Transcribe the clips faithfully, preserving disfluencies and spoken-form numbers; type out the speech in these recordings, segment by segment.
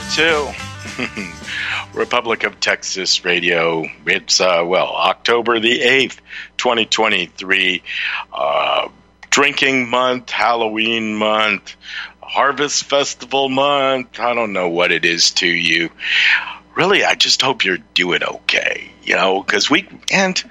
to Republic of Texas Radio. It's, uh, well, October the eighth, twenty twenty-three. Uh, drinking month, Halloween month, Harvest Festival month. I don't know what it is to you. Really, I just hope you're doing okay, you know, because we, and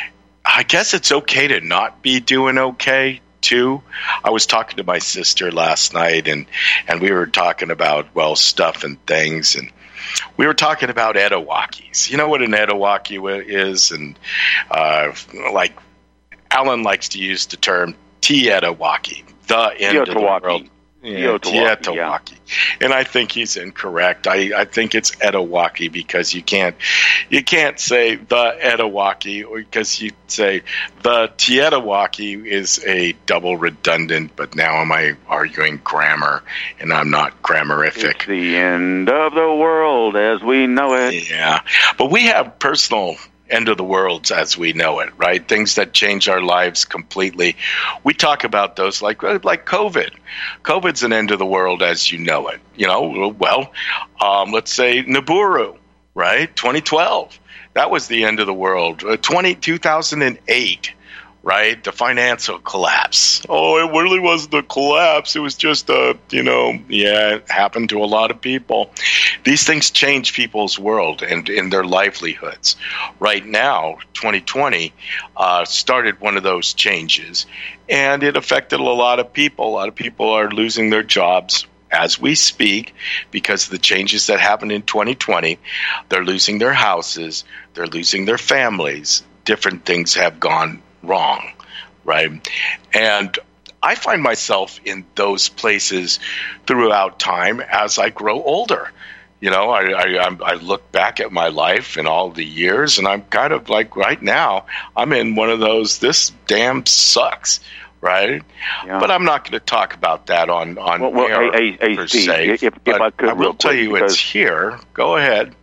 I guess it's okay to not be doing okay, too. I was talking to my sister last night, and, and we were talking about, well, stuff and things, and we were talking about Etowakis. You know what an Etowaki is? And uh, like Alan likes to use the term Tietowaki, the end of the world. Yeah, Tietowaki. Yeah. And I think he's incorrect. I, I think it's Etowaki because you can't you can't say the Etowaki, or because you say the Tietowaki is a double redundant, but now am I arguing grammar, and I'm not grammarific. It's the end of the world as we know it. Yeah, but we have personal end of the world as we know it, right? Things that change our lives completely. We talk about those like like COVID. COVID's an end of the world as you know it. You know, well, um, let's say Nibiru, right? twenty twelve. That was the end of the world. Uh, twenty, two thousand eight, right? The financial collapse. Oh, it really wasn't a collapse. It was just a, you know, yeah, it happened to a lot of people. These things change people's world and in their livelihoods. Right now, twenty twenty uh, started one of those changes, and it affected a lot of people. A lot of people are losing their jobs as we speak because of the changes that happened in twenty twenty. They're losing their houses. They're losing their families. Different things have gone wrong, right? And I find myself in those places throughout time as I grow older. You know, I, I, I look back at my life and all the years, and I'm kind of like right now, I'm in one of those, this damn sucks, right? Yeah. But I'm not going to talk about that on, on well, well, air, hey, hey, per Steve, se. If, if I, could I will tell you it's here. Go ahead.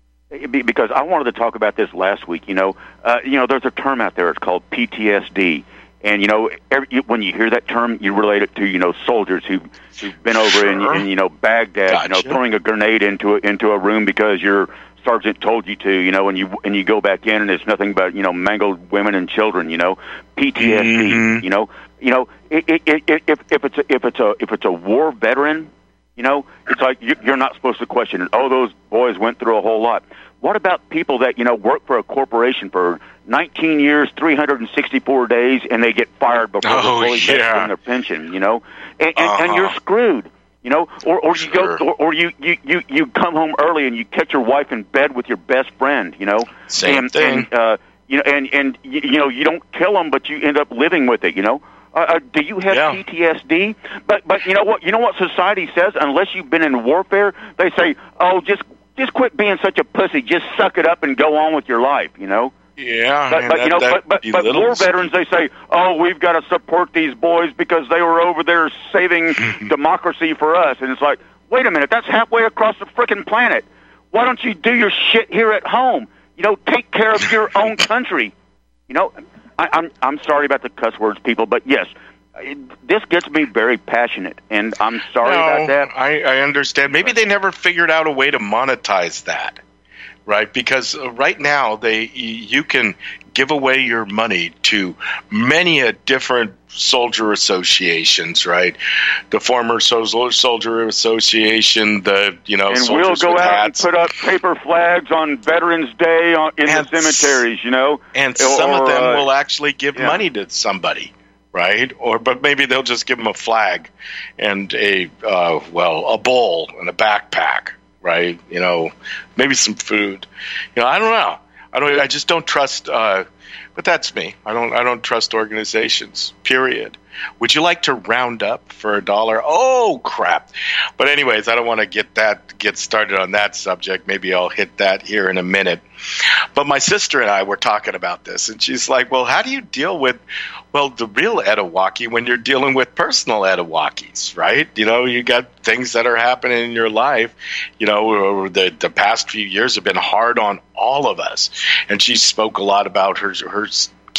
Because I wanted to talk about this last week. You know, uh, you know, there's a term out there. It's called P T S D, and you know, every, when you hear that term, you relate it to you know soldiers who who've been over sure. in, in you know Baghdad, gotcha. you know, throwing a grenade into a, into a room because your sergeant told you to, you know, and you and you go back in and it's nothing but you know mangled women and children. You know, P T S D. Mm-hmm. You know, you know, it, it, it, if if it's a, if it's a if it's a war veteran. You know, it's like you're not supposed to question it. Oh, those boys went through a whole lot. What about people that, you know, work for a corporation for nineteen years, three hundred sixty-four days, and they get fired before oh, they're fully vested yeah. in their pension, you know? And, and, uh-huh. and you're screwed, you know? Or, or you sure. go, or, or you, you, you, you come home early and you catch your wife in bed with your best friend, you know? Same and, thing. And, uh, you know, and, and you, you know, you don't kill them, but you end up living with it, you know? Uh, uh, do you have yeah. P T S D? But but you know what? You know what society says? Unless you've been in warfare, they say, "Oh, just just quit being such a pussy. Just suck it up and go on with your life." You know? Yeah. But, but that, you know, but but, but war veterans, they say, "Oh, we've got to support these boys because they were over there saving democracy for us." And it's like, wait a minute, that's halfway across the frickin' planet. Why don't you do your shit here at home? You know, take care of your own country. You know. I, I'm I'm sorry about the cuss words, people, but yes, it, this gets me very passionate, and I'm sorry no, about that. I, I understand. Maybe they never figured out a way to monetize that, right? Because right now they you can give away your money to many a different soldier associations, right? The former soldier association, the you know, and soldiers we'll go with out hats. and put up paper flags on Veterans Day on, in and the cemeteries, you know. And or, some of them uh, will actually give yeah. money to somebody, right? Or but maybe they'll just give them a flag and a uh, well, a bowl and a backpack, right? You know, maybe some food. You know, I don't know. I don't. I just don't trust. Uh, but that's me. I don't. I don't trust organizations. Period. Would you like to round up for a dollar? Oh crap! But anyways, I don't want to get that get started on that subject. Maybe I'll hit that here in a minute. But my sister and I were talking about this, and she's like, "Well, how do you deal with, well, the real Etowaki when you're dealing with personal Etowakis, right? You know, you got things that are happening in your life. You know, the the past few years have been hard on all of us." And she spoke a lot about her her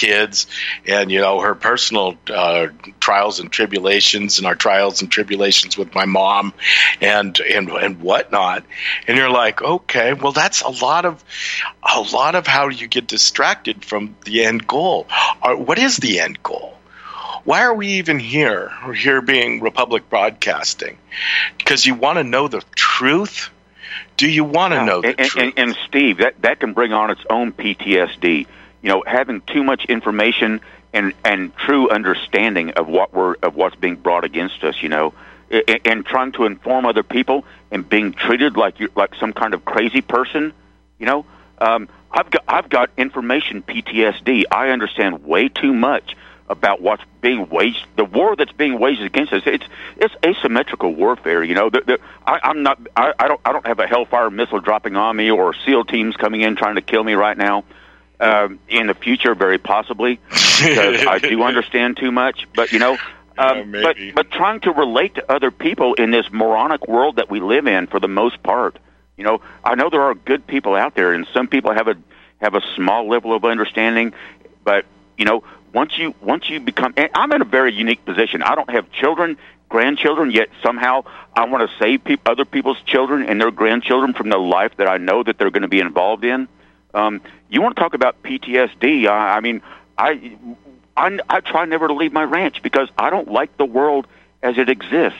kids, and, you know, her personal uh, trials and tribulations, and our trials and tribulations with my mom, and and and whatnot. And you're like, okay, well, that's a lot of a lot of how you get distracted from the end goal. Uh, what is the end goal? Why are we even here? We're here being Republic Broadcasting because you want to know the truth. Do you want to yeah, know the and, truth? And, and Steve, that, that can bring on its own P T S D. You know, having too much information and, and true understanding of what we're of what's being brought against us. You know, and, and trying to inform other people and being treated like you like some kind of crazy person. You know, um, I've got I've got information P T S D. I understand way too much about what's being waged, the war that's being waged against us. It's it's asymmetrical warfare. You know, the, the, I, I'm not. I, I don't. I don't have a Hellfire missile dropping on me or SEAL teams coming in trying to kill me right now. Um, in the future, very possibly, because I do understand too much. But you know, um, yeah, but but trying to relate to other people in this moronic world that we live in, for the most part, you know, I know there are good people out there, and some people have a have a small level of understanding, but you know. Once you once you become, and I'm in a very unique position. I don't have children, grandchildren, yet somehow I want to save pe- other people's children and their grandchildren from the life that I know that they're going to be involved in. Um, you want to talk about P T S D? I, I mean, I, I I try never to leave my ranch because I don't like the world as it exists.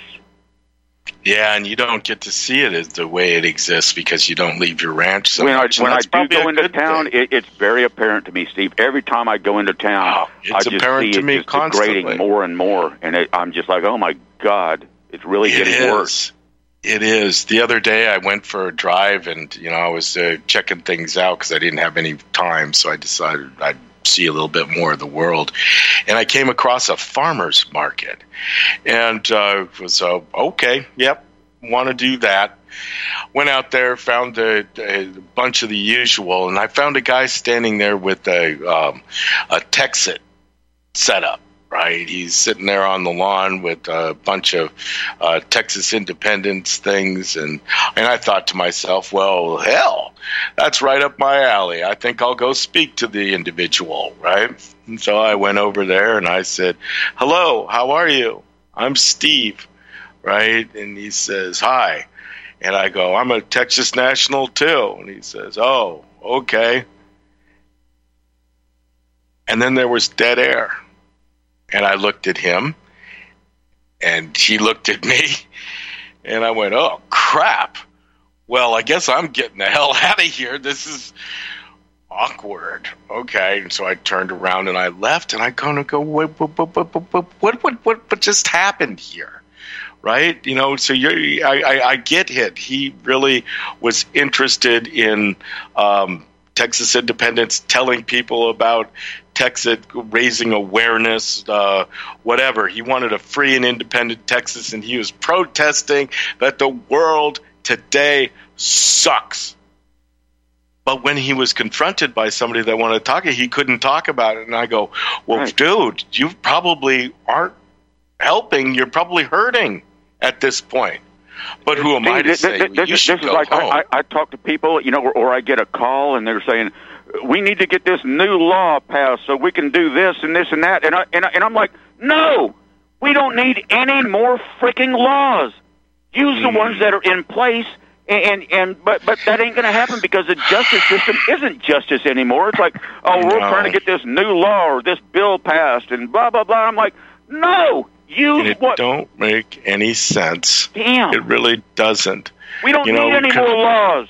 Yeah, and you don't get to see it as the way it exists because you don't leave your ranch so when much. I, when I do go into town, it, it's very apparent to me, Steve. Every time I go into town, oh, it's I just apparent see to me it just constantly. degrading more and more, and it, I'm just like, oh my God, it's really it getting is. worse. It is. The other day I went for a drive, and you know I was uh, checking things out because I didn't have any time, so I decided I'd see a little bit more of the world. And I came across a farmer's market, and uh, was uh, okay, yep. Want to do that. Went out there, found a, a bunch of the usual, and I found a guy standing there with a um, a Texit setup. Right, he's sitting there on the lawn with a bunch of uh, Texas Independence things, and and I thought to myself, well, hell, that's right up my alley. I think I'll go speak to the individual, right? And so I went over there and I said, hello, how are you? I'm Steve. Right? And he says, hi. And I go, I'm a Texas National too. And he says, oh, okay. And then there was dead air. And I looked at him, and he looked at me, and I went, oh, crap. Well, I guess I'm getting the hell out of here. This is awkward. Okay. And so I turned around and I left, and I kind of go, what, what, what, what, what, what, what, what just happened here? Right, you know, so you're, I, I, I get it. He really was interested in um, Texas independence, telling people about Texas, raising awareness, uh, whatever. He wanted a free and independent Texas, and he was protesting that the world today sucks. But when he was confronted by somebody that wanted to talk, he couldn't talk about it. And I go, well, right. Dude, you probably aren't helping. You're probably hurting at this point. But who am I to say? This, this, you should this go is like home. I, I, I talk to people, you know, or, or I get a call and they're saying, we need to get this new law passed so we can do this and this and that. And, I, and, I, and I'm like, no, we don't need any more freaking laws. Use mm. the ones that are in place. And, and and but but that ain't going to happen because the justice system isn't justice anymore. It's like, oh, we're no. trying to get this new law or this bill passed and blah, blah, blah. I'm like, no. Use it what? Don't make any sense. Damn. It really doesn't. We don't you need know, any more laws.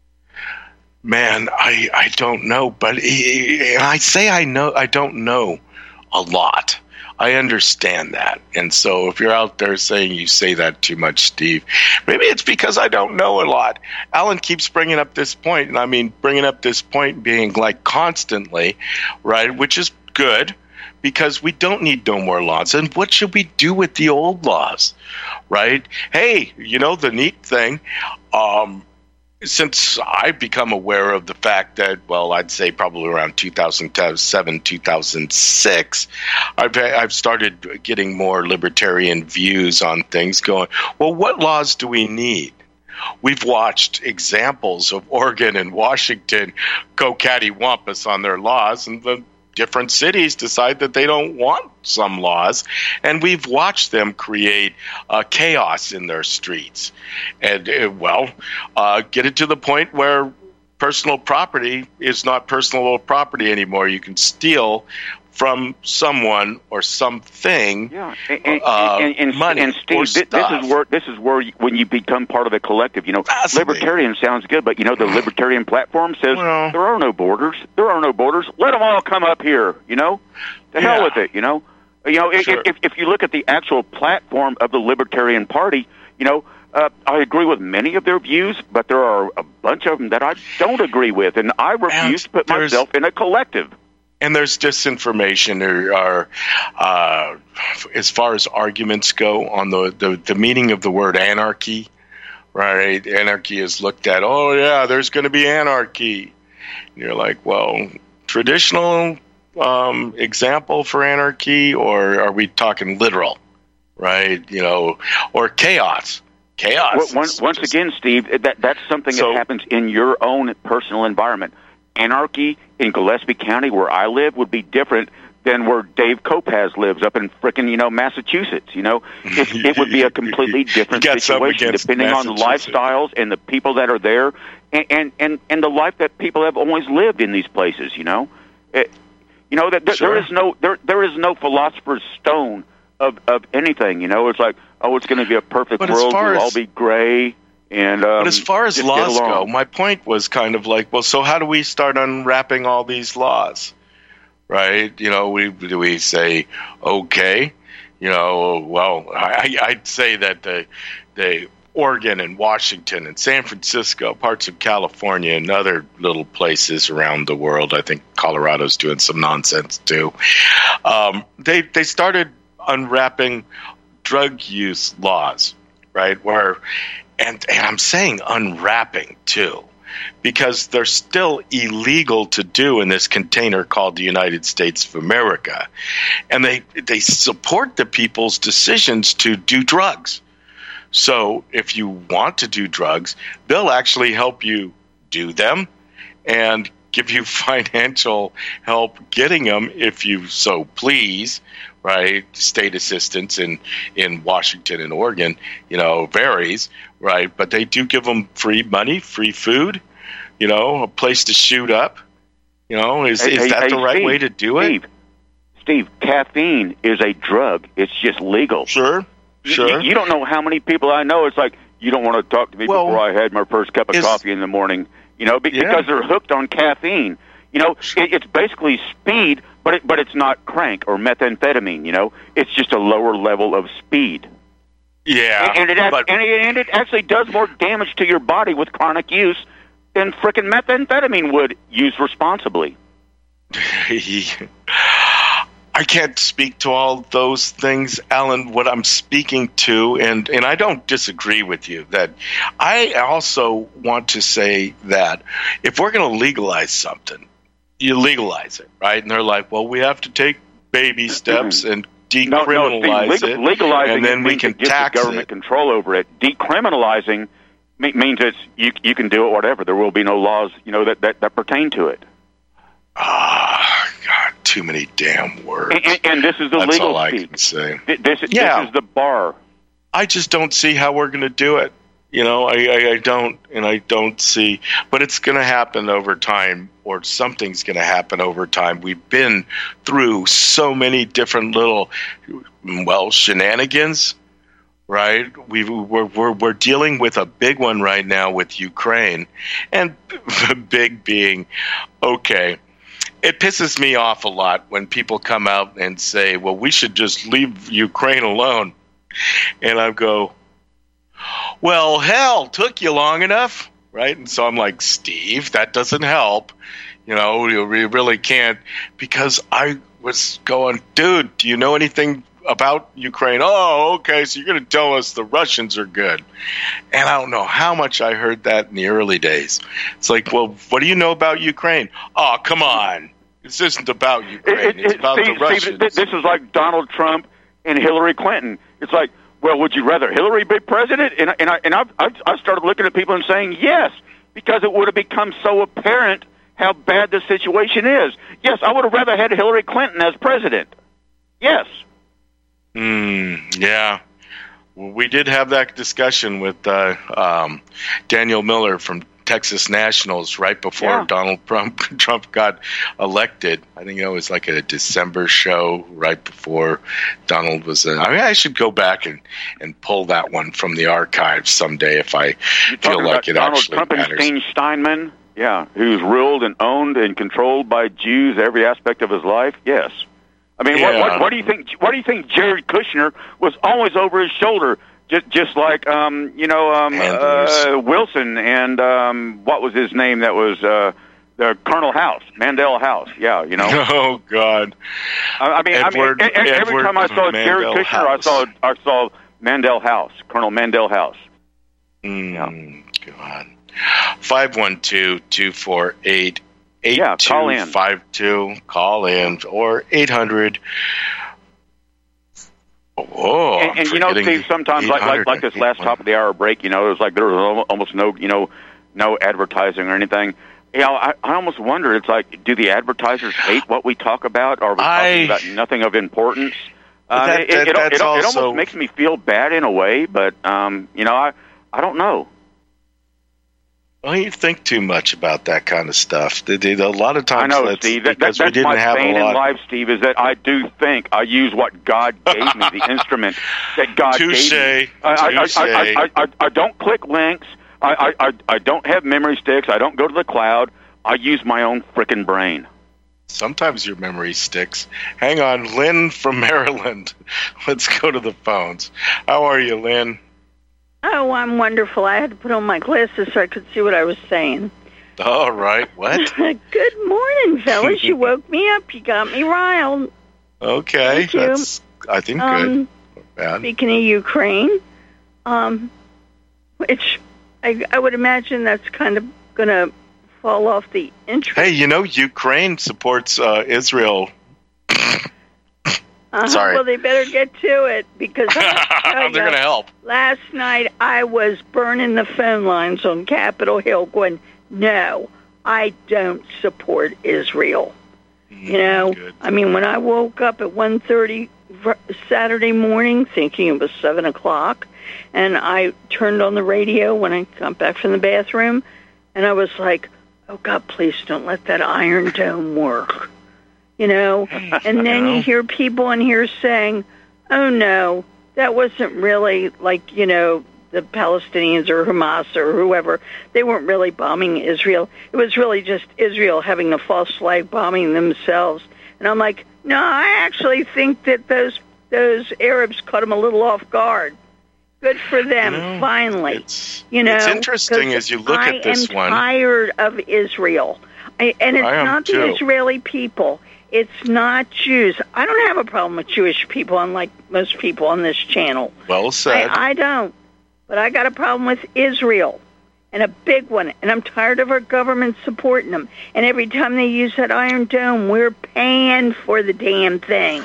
Man, I, I don't know, but and I say I know I don't know a lot. I understand that. And so if you're out there saying you say that too much, Steve, maybe it's because I don't know a lot. Alan keeps bringing up this point, and I mean bringing up this point being like constantly, right, which is good. Because we don't need no more laws. And what should we do with the old laws, right? Hey, you know, the neat thing, um, since I've become aware of the fact that, well, I'd say probably around two thousand seven, two thousand six, I've, I've started getting more libertarian views on things going, well, what laws do we need? We've watched examples of Oregon and Washington go cattywampus on their laws, and the different cities decide that they don't want some laws, and we've watched them create uh, chaos in their streets. And, uh, well, uh, get it to the point where personal property is not personal property anymore. You can steal from someone or something, yeah, and, and, uh, and, and, money and Steve, or this, stuff. this is where this is where you, when you become part of the collective. You know, Absolutely. libertarian sounds good, but you know the libertarian platform says well, there are no borders. There are no borders. Let them all come up here. You know, to yeah. hell with it. You know, you know if, sure. if if you look at the actual platform of the Libertarian Party, you know. Uh, I agree with many of their views, but there are a bunch of them that I don't agree with, and I refuse and to put myself in a collective. And there's disinformation. There are, uh, as far as arguments go, on the, the, the meaning of the word anarchy, right? Anarchy is looked at, oh, yeah, there's going to be anarchy. And you're like, well, traditional um, example for anarchy, or are we talking literal, right? You know, or chaos. Chaos. Well, once, once again, Steve, that that's something so, that happens in your own personal environment. Anarchy in Gillespie County, where I live, would be different than where Dave Kopaz lives up in frickin', you know, Massachusetts. You know, it, it would be a completely different situation depending on the lifestyles and the people that are there, and, and and and the life that people have always lived in these places. You know, it, you know that, that sure. there is no there there is no philosopher's stone of of anything. You know, it's like, oh, it's going to be a perfect but world. We'll as, all be gray. And, um, but as far as laws go, my point was kind of like, well, so how do we start unwrapping all these laws, right? You know, we do we say, okay, you know, well, I, I'd say that the the Oregon and Washington and San Francisco, parts of California and other little places around the world, I think Colorado's doing some nonsense too. Um, they they started unwrapping drug use laws, right? Where And, and I'm saying unwrapping, too, because they're still illegal to do in this container called the United States of America. And they they support the people's decisions to do drugs. So if you want to do drugs, they'll actually help you do them and give you financial help getting them if you so please. Right, state assistance in, in Washington and Oregon, you know, varies, right? But they do give them free money, free food, you know, a place to shoot up. You know, is hey, is hey, that hey, the right Steve, way to do it? Steve, Steve, caffeine is a drug. It's just legal. Sure, sure. You, you don't know how many people I know. It's like, you don't want to talk to me well, before I had my first cup of is, coffee in the morning, you know, because yeah. they're hooked on caffeine. You know, it, it's basically speed, but it, but it's not crank or methamphetamine. You know, it's just a lower level of speed. Yeah, and, and it but, and, it, and it actually does more damage to your body with chronic use than frickin' methamphetamine would used responsibly. I can't speak to all those things, Alan. What I'm speaking to, and, and I don't disagree with you, that I also want to say that if we're going to legalize something, you legalize it, right? And they're like, well, we have to take baby steps and decriminalize no, no, Steve, it, legalizing and then we can tax the government it. control over it. Decriminalizing means it's you you can do it whatever. There will be no laws, you know, that that, that pertain to it. Ah, oh, God, too many damn words. And, and, and this is the That's legal all I speak. can say. This, this, yeah. this is the bar. I just don't see how we're going to do it. You know, I, I, I don't, and I don't see, but it's going to happen over time, or something's going to happen over time. We've been through so many different little, well, shenanigans, right? We've, we're, we're, we're dealing with a big one right now with Ukraine, and the big being, okay, it pisses me off a lot when people come out and say, well, we should just leave Ukraine alone. And I go, well, hell, took you long enough, right? And so I'm like, Steve, that doesn't help. You know, you really can't, because I was going, dude, do you know anything about Ukraine? Oh, okay, so you're going to tell us the Russians are good. And I don't know how much I heard that in the early days. It's like, well, what do you know about Ukraine? Oh, come on. This isn't about Ukraine. It, it, it's about Steve, the Russians. Steve, this is like Donald Trump and Hillary Clinton. It's like, well, would you rather Hillary be president? And, and, I, and I've, I've, I've started looking at people and saying yes, because it would have become so apparent how bad the situation is. Yes, I would have rather had Hillary Clinton as president. Yes. Hmm. Yeah. We did have that discussion with uh, um, Daniel Miller from Texas Nationals right before Yeah. Donald Trump, Trump got elected. I think it was like a December show right before Donald was in. I mean, I should go back and, and pull that one from the archives someday if I You're feel talking like about it Donald actually matters. Trumpenstein Steinman, yeah, who's ruled and owned and controlled by Jews every aspect of his life. Yes. I mean, what, Yeah. what, what do you think? What do you think? Jared Kushner was always over his shoulder, just just like um, you know um, Handlers. uh, Wilson and um, what was his name? That was uh, the Colonel House, Mandel House. Yeah, you know. Oh God! I, I mean, Edward- I mean, e- e- every Edward time I saw Jared Mandel Kushner, House. I saw I saw Mandel House, Colonel Mandel House. Mm, God. five one two, two four eight, eight Yeah, call two in. five two. Call in. Or eight hundred. Oh, And, and you know, Steve, sometimes like like like this last top of the hour break, you know, it was like there was al- almost no, you know, no advertising or anything. You know, I, I almost wonder. It's like, do the advertisers hate what we talk about? Or are we I- talking about nothing of importance? Uh, That- it, that- it, it, that's it, it also- almost makes me feel bad in a way, but um, you know, I I don't know. Well, you think too much about that kind of stuff. They, they, a lot of I times, know, that's Steve. That, that, because we that's didn't my have pain a in lot. life, Steve. Is that I do think I use what God gave me, the instrument that God Touche. gave me. I, I, Touche. I, I, I, I, I don't click links. I, I, I, I don't have memory sticks. I don't go to the cloud. I use my own frickin' brain. Sometimes your memory sticks. Hang on, Lynn from Maryland. Let's go to the phones. How are you, Lynn? Oh, I'm wonderful. I had to put on my glasses so I could see what I was saying. All right. What? Good morning, fellas. You woke me up. You got me riled. Okay. Thank you. That's, I think, Um, good. Not bad. Speaking of Ukraine, um, which I, I would imagine that's kind of going to fall off the interest. Hey, you know, Ukraine supports uh, Israel. Uh-huh. sorry. Well, they better get to it because I They're going to help. last night I was burning the phone lines on Capitol Hill going, no, I don't support Israel. You know, Good. I mean, when I woke up at one thirty Saturday morning thinking it was seven o'clock, and I turned on the radio when I got back from the bathroom, and I was like, oh, God, please don't let that Iron Dome work. You know, and then you hear people in here saying, oh, no, that wasn't really like, you know, the Palestinians or Hamas or whoever. They weren't really bombing Israel. It was really just Israel having a false flag bombing themselves. And I'm like, no, I actually think that those those Arabs caught them a little off guard. Good for them, You know, finally. It's, You know, it's interesting 'cause as you look I at this am one. tired of Israel. I, and it's I am not the too. Israeli people. It's not Jews. I don't have a problem with Jewish people, unlike most people on this channel. Well said. I, I don't. But I got a problem with Israel, and a big one. And I'm tired of our government supporting them. And every time they use that Iron Dome, we're paying for the damn thing.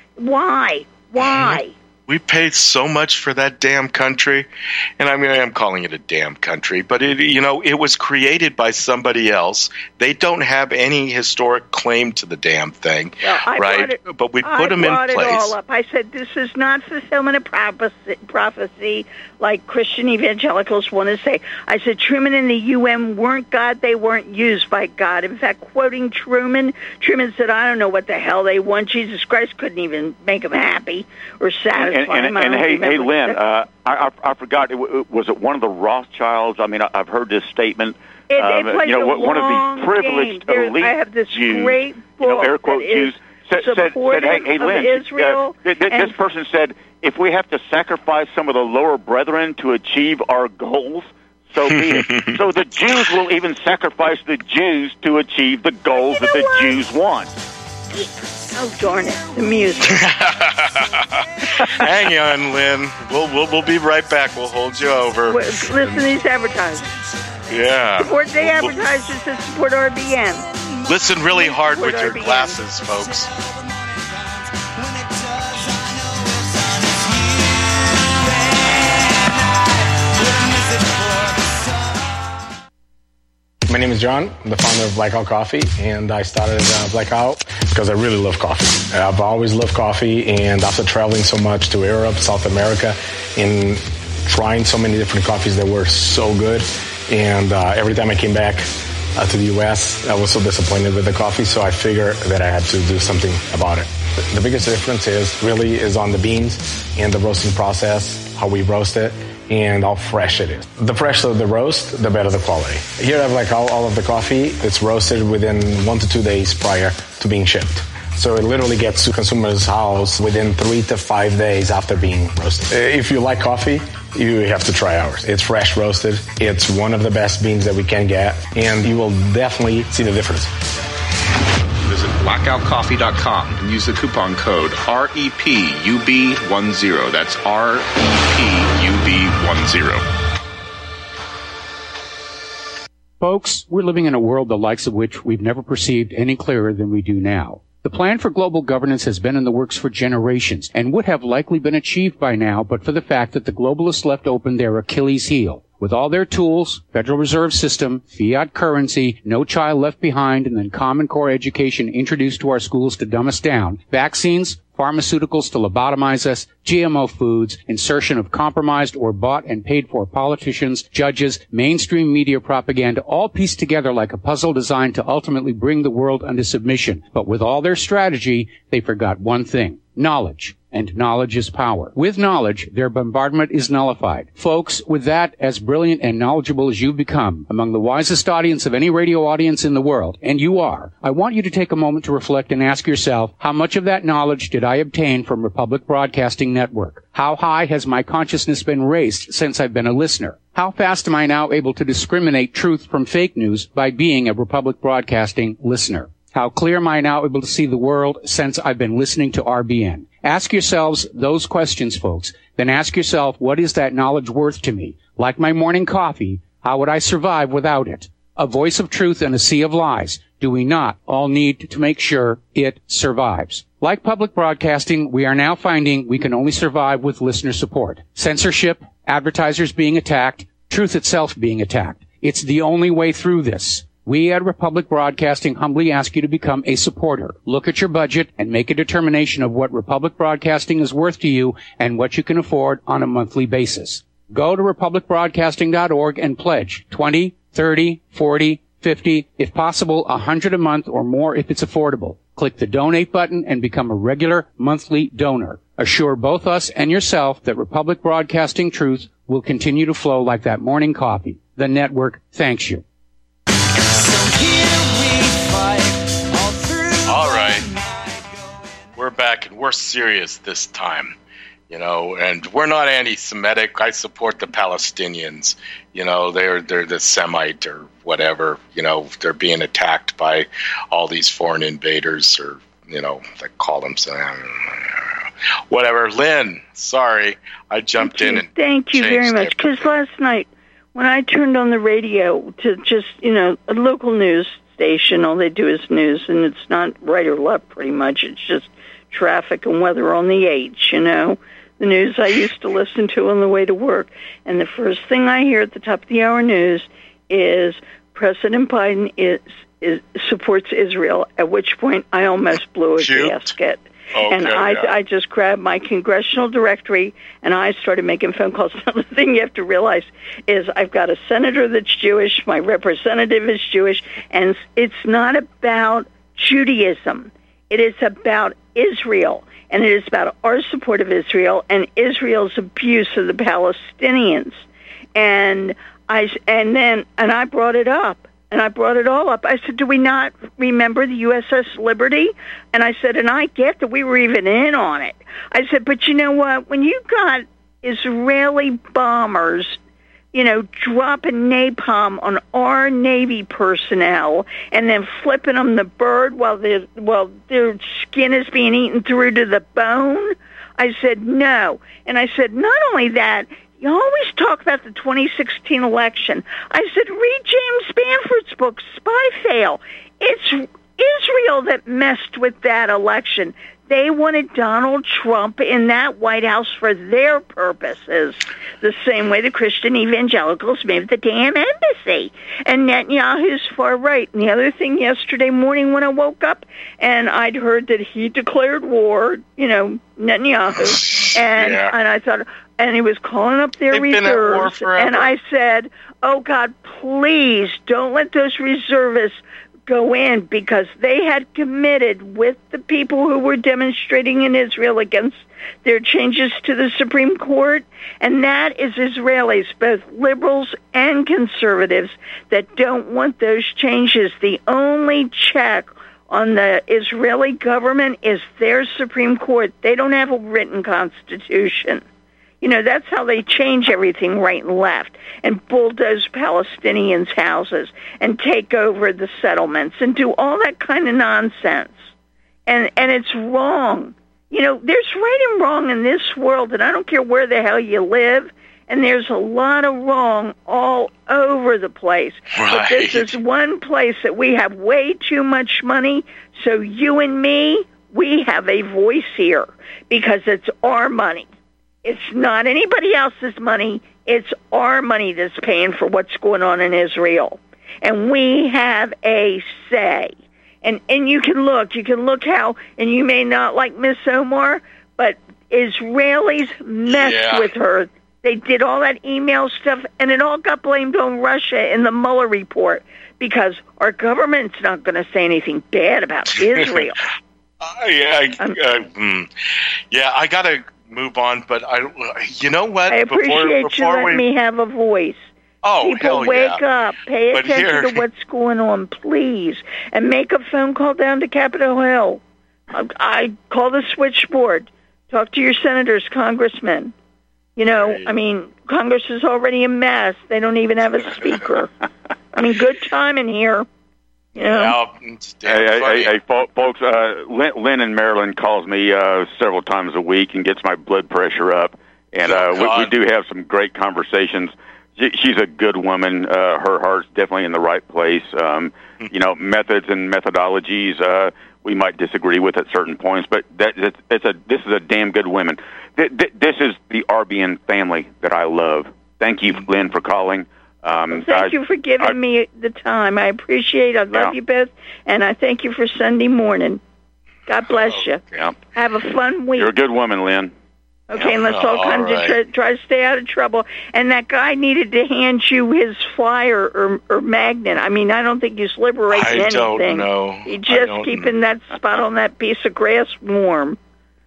Why? Why? We paid so much for that damn country, and I mean, I am calling it a damn country, but it, you know, it was created by somebody else. They don't have any historic claim to the damn thing, Well, I right? brought it- But we I put them in brought place. it all up. I said this is not fulfillment of prophecy, prophecy like Christian evangelicals want to say. I said Truman and the U N weren't God. They weren't used by God. In fact, quoting Truman, Truman said, I don't know what the hell they want. Jesus Christ couldn't even make them happy or satisfy And, and, them. I and don't hey, hey, remember. Lynn, uh, I, I, I forgot. It, w- was it one of the Rothschilds? I mean, I, I've heard this statement. It, um, it plays you know, a one long of these privileged game. There's- elite I have this Jews, great book you know, air quote that is Jews, said, said, said, hey, hey, supportive Lynn, of Israel. uh, th- th- and- this person said, if we have to sacrifice some of the lower brethren to achieve our goals, so be it. So the Jews will even sacrifice the Jews to achieve the goals You that know the what? Jews want. Oh, darn it, the music. Hang on, Lynn. We'll, we'll we'll be right back. We'll hold you over. Well, listen to these advertisers. Yeah. Support the We'll- we'll- advertisers that support R B N. Listen really hard with Support your R B N. glasses, folks. My name is John. I'm the founder of Blackout Coffee, and I started uh, Blackout because I really love coffee. I've always loved coffee, and after traveling so much to Europe, South America, and trying so many different coffees that were so good, and uh, every time I came back uh, to the U S, I was so disappointed with the coffee, so I figured that I had to do something about it. The biggest difference is really is on the beans and the roasting process, how we roast it, and how fresh it is. The fresher the roast, the better the quality. Here I have like all, all of the coffee. It's roasted within one to two days prior to being shipped. So it literally gets to consumers' house within three to five days after being roasted. If you like coffee, you have to try ours. It's fresh roasted. It's one of the best beans that we can get, and you will definitely see the difference. Visit blackout coffee dot com and use the coupon code R E P U B ten. That's R E P U B ten. Folks, we're living in a world the likes of which we've never perceived any clearer than we do now. The plan for global governance has been in the works for generations and would have likely been achieved by now but for the fact that the globalists left open their Achilles heel. With all their tools, Federal Reserve System, fiat currency, no child left behind, and then Common Core education introduced to our schools to dumb us down, vaccines, pharmaceuticals to lobotomize us, G M O foods, insertion of compromised or bought and paid for politicians, judges, mainstream media propaganda, all pieced together like a puzzle designed to ultimately bring the world under submission. But with all their strategy, they forgot one thing: knowledge. And knowledge is power. With knowledge, their bombardment is nullified. Folks, with that, as brilliant and knowledgeable as you've become, among the wisest audience of any radio audience in the world, and you are, I want you to take a moment to reflect and ask yourself, how much of that knowledge did I obtain from Republic Broadcasting Network? How high has my consciousness been raised since I've been a listener? How fast am I now able to discriminate truth from fake news by being a Republic Broadcasting listener? How clear am I now able to see the world since I've been listening to R B N? Ask yourselves those questions, folks. Then ask yourself, what is that knowledge worth to me? Like my morning coffee, how would I survive without it? A voice of truth in a sea of lies. Do we not all need to make sure it survives? Like public broadcasting, we are now finding we can only survive with listener support. Censorship, advertisers being attacked, truth itself being attacked. It's the only way through this. We at Republic Broadcasting humbly ask you to become a supporter. Look at your budget and make a determination of what Republic Broadcasting is worth to you and what you can afford on a monthly basis. Go to republic broadcasting dot org and pledge twenty, thirty, forty, fifty, if possible, one hundred a month or more if it's affordable. Click the donate button and become a regular monthly donor. Assure both us and yourself that Republic Broadcasting truth will continue to flow like that morning coffee. The network thanks you. All right, we're back and we're serious this time, you know, and we're not anti-Semitic. I support the Palestinians. You know, they're they're the Semite or whatever. You know, they're being attacked by all these foreign invaders, or you know, they call them whatever. Lynn, sorry, I jumped Thank in you. and thank you very much. Because last night when I turned on the radio to just you know a local news station, all they do is news, and it's not right or left pretty much. It's just traffic and weather on the H, you know, the news I used to listen to on the way to work. And the first thing I hear at the top of the hour news is President Biden is, is supports Israel, at which point I almost blew a Shoot. gasket. Okay, and I, yeah. I just grabbed my congressional directory, and I started making phone calls. The thing you have to realize is I've got a senator that's Jewish, my representative is Jewish, and it's not about Judaism. It is about Israel, and it is about our support of Israel and Israel's abuse of the Palestinians. And I, and then, and I brought it up. And I brought it all up. I said, do we not remember the U S S Liberty? And I said, and I get that we were even in on it. I said, but you know what? When you got Israeli bombers, you know, dropping napalm on our Navy personnel and then flipping them the bird while, while their skin is being eaten through to the bone, I said, no. And I said, not only that, you always talk about the twenty sixteen election. I said, read James Banford's book, Spy Fail. It's Israel that messed with that election. They wanted Donald Trump in that White House for their purposes, the same way the Christian evangelicals made the damn embassy. And Netanyahu's far right. And the other thing yesterday morning when I woke up, and I'd heard that he declared war, you know, Netanyahu, and yeah. and I thought, and he was calling up their They've reserves, been at war and I said, oh, God, please don't let those reservists go in, because they had committed with the people who were demonstrating in Israel against their changes to the Supreme Court, and that is Israelis, both liberals and conservatives, that don't want those changes. The only check on the Israeli government is their Supreme Court. They don't have a written constitution. You know, that's how they change everything right and left and bulldoze Palestinians' houses and take over the settlements and do all that kind of nonsense. And and it's wrong. You know, there's right and wrong in this world, and I don't care where the hell you live, and there's a lot of wrong all over the place. Right. But this is one place that we have way too much money, so you and me, we have a voice here because it's our money. It's not anybody else's money. It's our money that's paying for what's going on in Israel. And we have a say. And and you can look. You can look how, and you may not like Miss Omar, but Israelis messed yeah. with her. They did all that email stuff, and it all got blamed on Russia in the Mueller report because our government's not going to say anything bad about Israel. uh, yeah, I, um, uh, mm, yeah, I got to move on, but I, you know what? I appreciate before, you before letting we, me have a voice. Oh, People, hell wake yeah. up. Pay But attention here- to what's going on, please. And make a phone call down to Capitol Hill. I, I call the switchboard. Talk to your senators, congressmen. You know, Right. I mean, Congress is already a mess. They don't even have a speaker. I mean, good time in here. You know? Well, it's damn Hey, hey, funny. hey, hey, fo- folks, uh, Lynn, Lynn in Maryland calls me uh, several times a week and gets my blood pressure up. And uh, Oh, we, we God. do have some great conversations. She, she's a good woman. Uh, her heart's definitely in the right place. Um, you know, methods and methodologies uh, we might disagree with at certain points, but that, that's, it's a, this is a damn good woman. Th- th- this is the R B N family that I love. Thank you, Lynn, for calling. Um, Thank I, you for giving I, me the time. I appreciate it. I love Yeah. you both, and I thank you for Sunday morning. God bless you. Yeah. Have a fun week. You're a good woman, Lynn. Okay, and let's Oh, all kind all of right. try, try to stay out of trouble. And that guy needed to hand you his flyer or, or magnet. I mean, I don't think he's liberating I anything. don't know. He's I just don't keeping that spot on that piece of grass warm.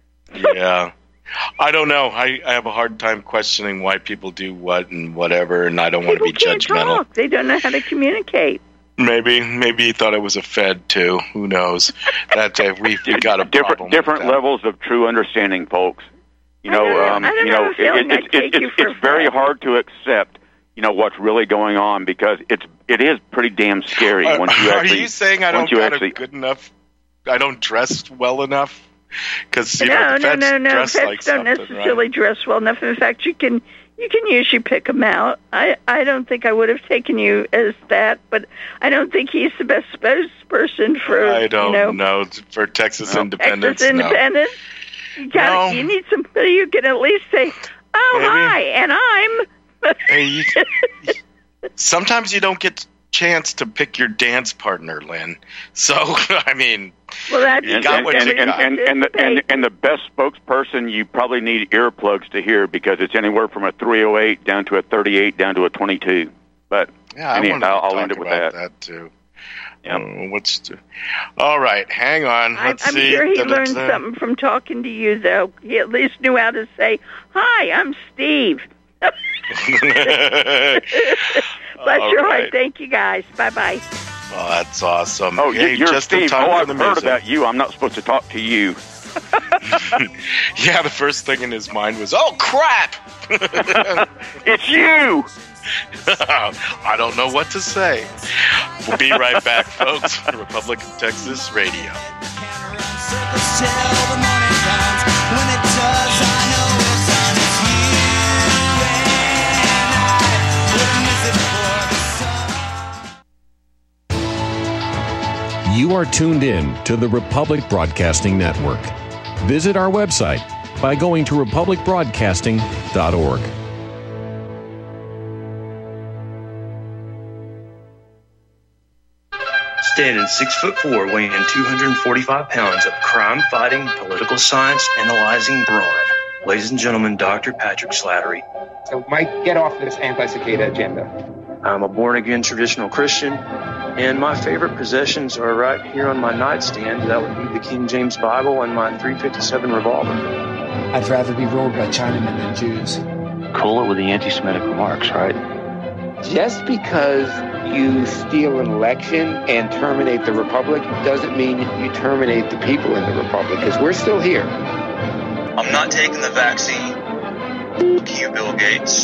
Yeah. I don't know. I, I have a hard time questioning why people do what and whatever, and I don't want to People be can't judgmental. talk. They don't know how to communicate. Maybe, maybe he thought it was a Fed too. Who knows? That uh, we we got a problem different with different that. levels of true understanding, folks. You I know, don't know. um, I don't you have know, a feeling it, I'd it, take it, you it's for it's very Fred. hard to accept. You know what's really going on because it's it is pretty damn scary Are, once you are actually. you saying I once don't you got actually, a good enough? I don't dress well enough? Because you no, know the no, Feds no, no. dress Feds like don't something, necessarily right? dress well enough. In fact, you can you can usually pick them out. I I don't think I would have taken you as that, but I don't think he's the best spokesperson for I don't you know, know for Texas No. independence. Texas no. independence. You got No. you need somebody who can at least say, "Oh, Maybe. hi," and I'm. Hey, you, sometimes you don't get chance to pick your dance partner, Lynn. So I mean, Well, that's and, got and, what and, you and, got. and, and, the, and, and the best spokesperson, you probably need earplugs to hear because it's anywhere from a three oh eight down to a thirty-eight down to a twenty-two. But yeah, I anyhow, wanted to I'll, I'll talk end it with about that. that too. Yep. Uh, what's the, all right? Hang on. I'm, Let's I'm see. sure he Da-da-da. learned something from talking to you, though. He at least knew how to say, "Hi, I'm Steve." Bless All your right. heart. Thank you, guys. Bye bye. Oh, that's awesome. Oh, hey, you're just in Steve. time Oh, for I've the heard music. about you. I'm not supposed to talk to you. Yeah, the first thing in his mind was, "Oh crap!" It's you. I don't know what to say. We'll be right back, folks. Republic of Texas Radio. You are tuned in to the Republic Broadcasting Network. Visit our website by going to republic broadcasting dot org. Standing six foot four, weighing two hundred forty-five pounds of crime-fighting, political science analyzing brawn. Ladies and gentlemen, Doctor Patrick Slattery. So, Mike, get off this anti-cicada agenda. I'm a born-again traditional Christian, and my favorite possessions are right here on my nightstand. That would be the King James Bible and my three fifty-seven revolver. I'd rather be ruled by Chinamen than Jews. Cool it with the anti-Semitic remarks, right? Just because you steal an election and terminate the Republic doesn't mean you terminate the people in the Republic, because we're still here. I'm not taking the vaccine. Fuck you, Bill Gates.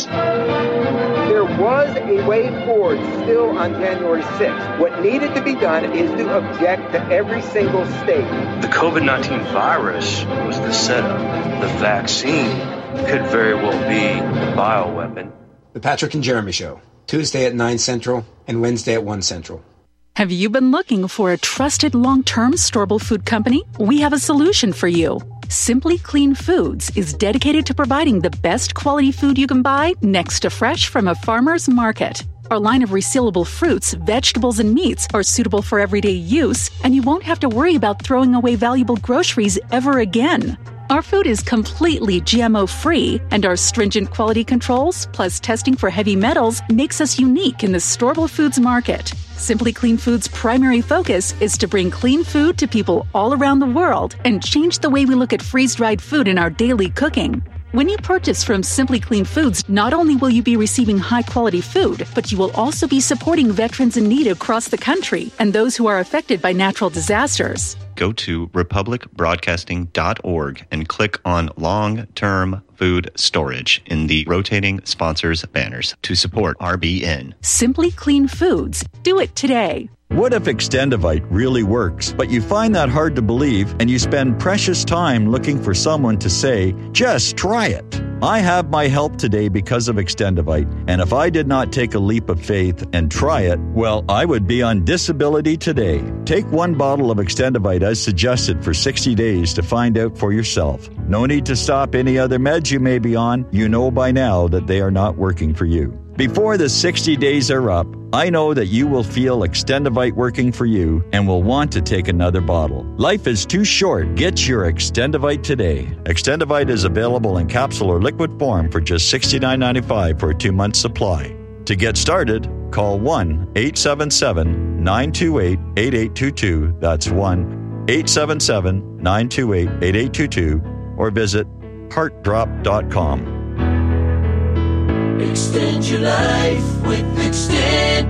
There was a way forward still on January sixth. What needed to be done is to object to every single state. The COVID nineteen virus was the setup. The vaccine could very well be the bioweapon. The Patrick and Jeremy Show, Tuesday at nine Central and Wednesday at one Central. Have you been looking for a trusted long-term storable food company? We have a solution for you. Simply Clean Foods is dedicated to providing the best quality food you can buy next to fresh from a farmer's market. Our line of resealable fruits, vegetables, and meats are suitable for everyday use, and you won't have to worry about throwing away valuable groceries ever again. Our food is completely G M O-free, and our stringent quality controls, plus testing for heavy metals, makes us unique in the storable foods market. Simply Clean Foods' primary focus is to bring clean food to people all around the world and change the way we look at freeze-dried food in our daily cooking. When you purchase from Simply Clean Foods, not only will you be receiving high-quality food, but you will also be supporting veterans in need across the country and those who are affected by natural disasters. Go to republic broadcasting dot org and click on long-term food storage in the rotating sponsors banners to support R B N. Simply Clean Foods. Do it today. What if Extendivite really works, but you find that hard to believe and you spend precious time looking for someone to say, just try it? I have my help today because of Extendivite, and if I did not take a leap of faith and try it, well, I would be on disability today. Take one bottle of Extendivite as suggested for sixty days to find out for yourself. No need to stop any other meds you may be on. You know by now that they are not working for you. Before the sixty days are up, I know that you will feel Extendivite working for you and will want to take another bottle. Life is too short. Get your Extendivite today. Extendivite is available in capsule or liquid form for just sixty-nine ninety-five for a two-month supply. To get started, call one eight seven seven, nine two eight, eight eight two two. That's one eight seven seven, nine two eight, eight eight two two or visit heart drop dot com. Extend your life with Extendovite.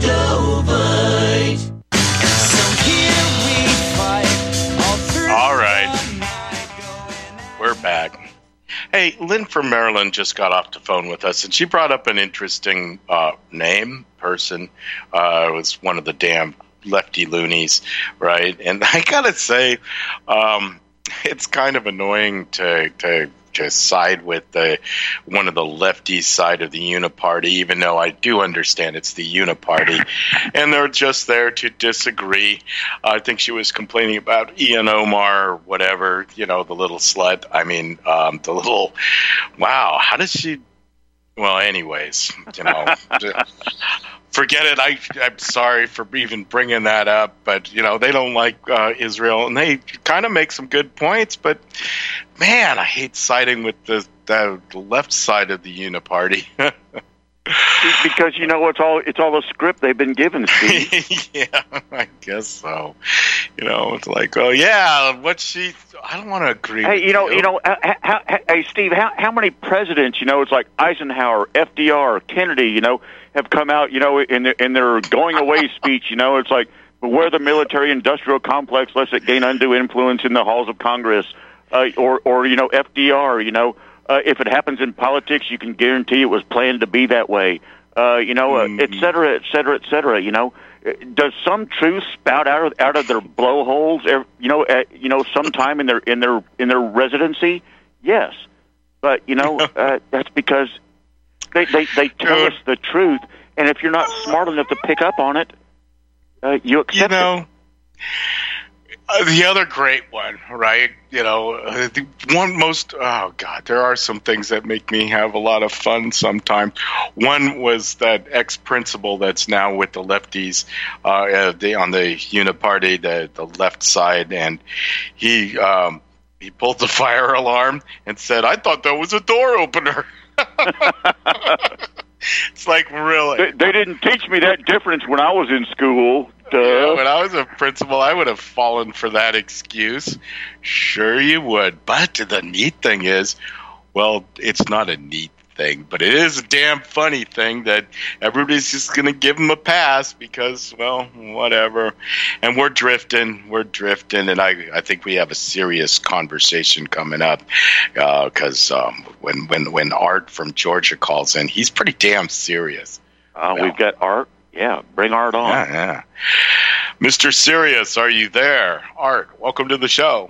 So here we fight. All right. We're back. Hey, Lynn from Maryland just got off the phone with us, and she brought up an interesting uh, name, person. Uh, it was one of the damn lefty loonies, right? And I got to say, um, it's kind of annoying to to to side with the one of the lefty side of the Uniparty, even though I do understand it's the Uniparty, and they're just there to disagree. Uh, I think she was complaining about Ian Omar or whatever, you know, the little slut. I mean, um, the little, wow, how does she, well, anyways, you know, forget it. I, I'm sorry for even bringing that up, but, you know, they don't like uh, Israel, and they kind of make some good points, but, man, I hate siding with the, the left side of the Uniparty. Because, you know, it's all it's all a script they've been given, Steve. Yeah, I guess so. You know, it's like, oh, yeah, what she, I don't want to agree Hey, with you know, you. you know, how, how, hey, Steve, how, how many presidents, you know, it's like Eisenhower, F D R, Kennedy, you know, have come out, you know, in their, in their going away speech, you know, it's like, beware the military-industrial complex lest it gain undue influence in the halls of Congress, uh, or, or, you know, F D R, you know, uh, if it happens in politics, you can guarantee it was planned to be that way, uh, you know, uh, mm-hmm. et cetera, et cetera, et cetera, you know. Does some truth spout out of out of their blowholes, you know, at, you know, sometime in their in their in their residency? Yes, but you know, uh, that's because they, they they tell us the truth, and if you're not smart enough to pick up on it, uh, you accept you know, it. Uh, the other great one, right? You know, uh, the one most, oh, God, there are some things that make me have a lot of fun sometimes. One was that ex-principal that's now with the lefties uh, uh, the, on the Uniparty, the, the left side, and he um, he pulled the fire alarm and said, I thought that was a door opener. It's like, really? They, they didn't teach me that difference when I was in school. Duh. Yeah, when I was a principal, I would have fallen for that excuse. Sure you would. But the neat thing is, well, it's not a neat thing, but it is a damn funny thing that everybody's just going to give them a pass because, well, whatever. And we're drifting. We're drifting. And I, I think we have a serious conversation coming up because uh, um, when, when, when Art from Georgia calls in, he's pretty damn serious. Uh, well, we've got Art. Yeah, bring Art on. Yeah, yeah. Mister Serious, are you there? Art, welcome to the show.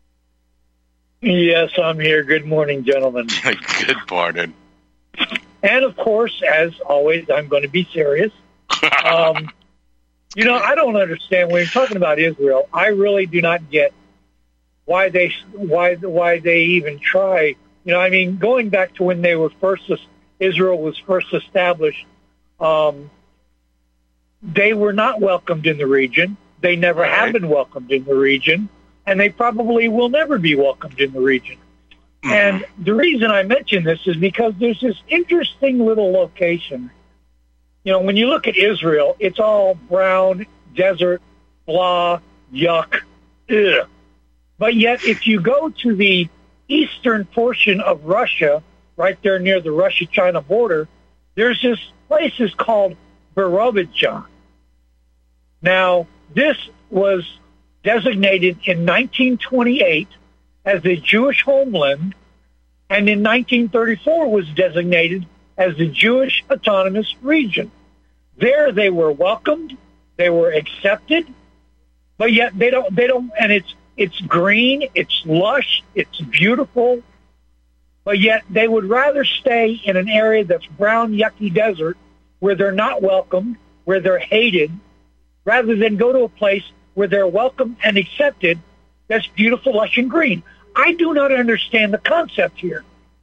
Yes, I'm here. Good morning, gentlemen. Good morning. And, of course, as always, I'm going to be serious. Um, you know, I don't understand. When you're talking about Israel, I really do not get why they why why they even try. You know, I mean, going back to when they were first, Israel was first established, um, they were not welcomed in the region. They never right. have been welcomed in the region, and they probably will never be welcomed in the region. Mm-hmm. And the reason I mention this is because there's this interesting little location. You know, when you look at Israel, it's all brown, desert, blah, yuck, ugh. But yet, if you go to the eastern portion of Russia, right there near the Russia-China border, there's this place is called Birobidzhan. Now, this was designated in nineteen twenty-eight as a Jewish homeland, and in nineteen thirty-four was designated as the Jewish Autonomous Region. There they were welcomed, they were accepted, but yet they don't, they don't, and it's, it's green, it's lush, it's beautiful, but yet they would rather stay in an area that's brown, yucky desert where they're not welcomed, where they're hated, rather than go to a place where they're welcome and accepted that's beautiful, lush, and green. I do not understand the concept here.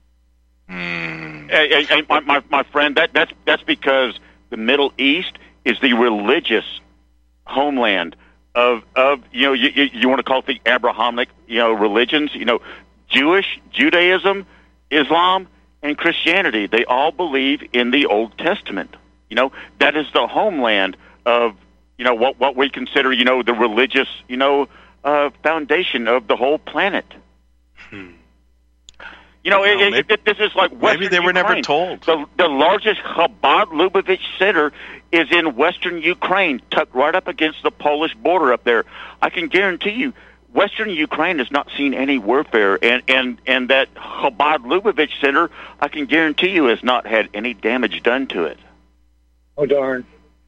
Mm. Hey, hey, hey, my, my, my friend, that, that's, that's because the Middle East is the religious homeland of, of you know, you, you, you want to call it the Abrahamic, you know, religions, you know, Jewish, Judaism, Islam, and Christianity. They all believe in the Old Testament. You know, that is the homeland of, you know, what, what we consider, you know, the religious, you know, uh, foundation of the whole planet. Hmm. You know, it, maybe, it, it, this is like Western maybe they were Ukraine. never told. The, the largest Chabad Lubavitch Center is in Western Ukraine, tucked right up against the Polish border up there. I can guarantee you, Western Ukraine has not seen any warfare, and, and, and that Chabad Lubavitch Center, I can guarantee you, has not had any damage done to it. Oh, darn.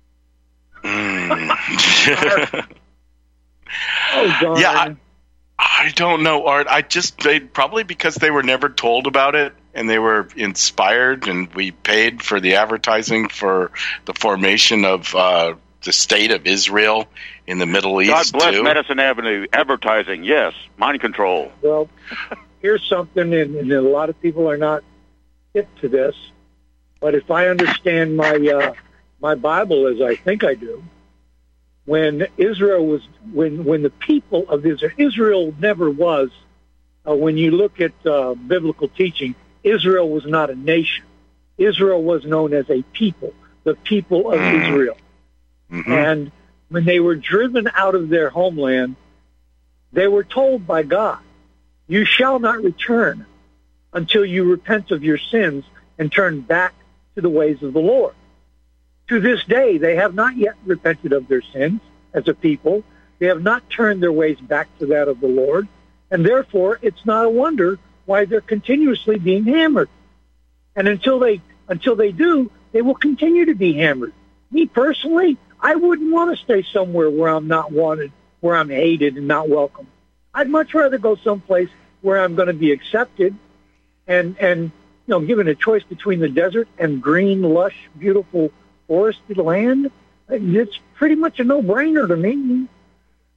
Mm. Oh, darn. Yeah, I, I don't know, Art. I just, they probably because they were never told about it and they were inspired, and we paid for the advertising for the formation of uh, the state of Israel in the Middle East. God bless too. Medicine Avenue. Advertising, yes. Mind control. Well, here's something, and, and a lot of people are not hip to this, but if I understand my uh, my Bible as I think I do, when Israel was, when when the people of Israel, Israel never was, uh, when you look at uh, biblical teaching, Israel was not a nation. Israel was known as a people, the people of mm. Israel. Mm-hmm. And when they were driven out of their homeland, they were told by God, you shall not return until you repent of your sins and turn back to the ways of the Lord. To this day, they have not yet repented of their sins as a people. They have not turned their ways back to that of the Lord. And therefore, it's not a wonder why they're continuously being hammered. And until they until they do, they will continue to be hammered. Me personally, I wouldn't want to stay somewhere where I'm not wanted, where I'm hated and not welcome. I'd much rather go someplace where I'm going to be accepted and, and you know, given a choice between the desert and green, lush, beautiful forested land. It's pretty much a no-brainer to me.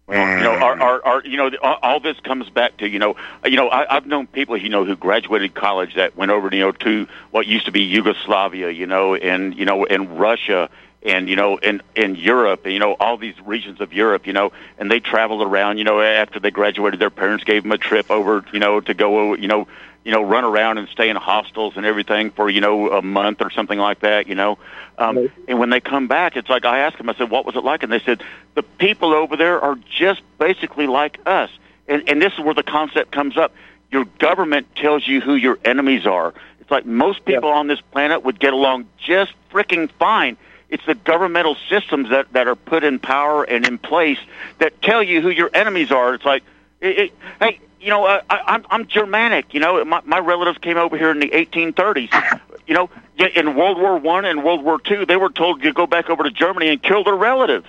Well, you know, our, our, our, you know, all, all this comes back to, you know, you know, I, I've known people, you know, who graduated college that went over, you know, to what used to be Yugoslavia, you know, and, you know, and Russia and, you know, in, in Europe, and, you know, all these regions of Europe, you know, and they traveled around, you know, after they graduated, their parents gave them a trip over, you know, to go, you know, you know, run around and stay in hostels and everything for, you know, a month or something like that, you know. Um, right. And when they come back, it's like I asked them, I said, what was it like? And they said, the people over there are just basically like us. And, and this is where the concept comes up. Your government tells you who your enemies are. It's like most people yeah. on this planet would get along just freaking fine. It's the governmental systems that, that are put in power and in place that tell you who your enemies are. It's like, it, it, hey, you know, uh, I, I'm, I'm Germanic. You know, my, my relatives came over here in the eighteen thirties. You know, in World War One and World War Two, they were told to go back over to Germany and kill their relatives.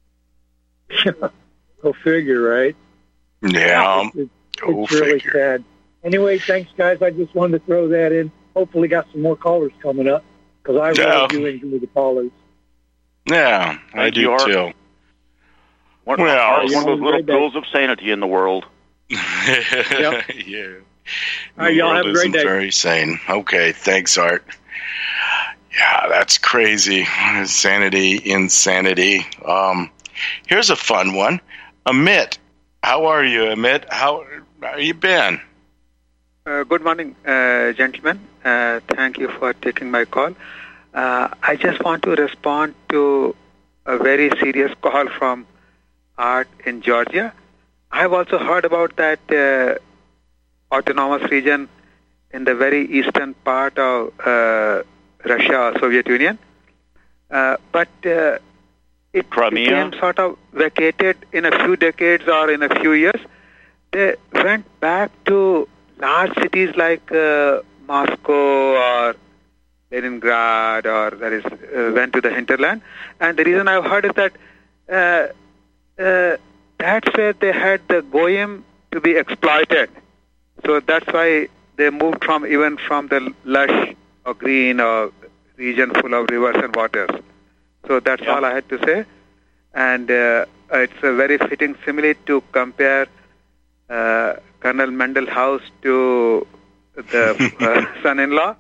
Go figure, right? Yeah, it's, it's, it's really figure. sad. Anyway, thanks, guys. I just wanted to throw that in. Hopefully, got some more callers coming up because I really yeah. do enjoy the callers. Yeah, I Thank do you, too. One, well, one of those little pills of sanity in the world. yep. Yeah. All right, y'all have a great day. Very sane. Okay, thanks, Art. Yeah, that's crazy. Sanity, insanity. Um, here's a fun one. Amit, how are you, Amit? How how you been? Uh, good morning, uh, gentlemen. Uh, thank you for taking my call. Uh, I just want to respond to a very serious call from Art in Georgia. I've also heard about that uh, autonomous region in the very eastern part of uh, Russia or Soviet Union. Uh, but uh, it Crimea. became sort of vacated in a few decades or in a few years. They went back to large cities like uh, Moscow or Leningrad, or that is, uh, went to the hinterland. And the reason I've heard is that uh, uh, that's where they had the goyim to be exploited. So that's why they moved from even from the lush or green or region full of rivers and waters. So that's yeah. all I had to say. And uh, it's a very fitting simile to compare uh, Colonel Mendelhaus to the uh, son-in-law.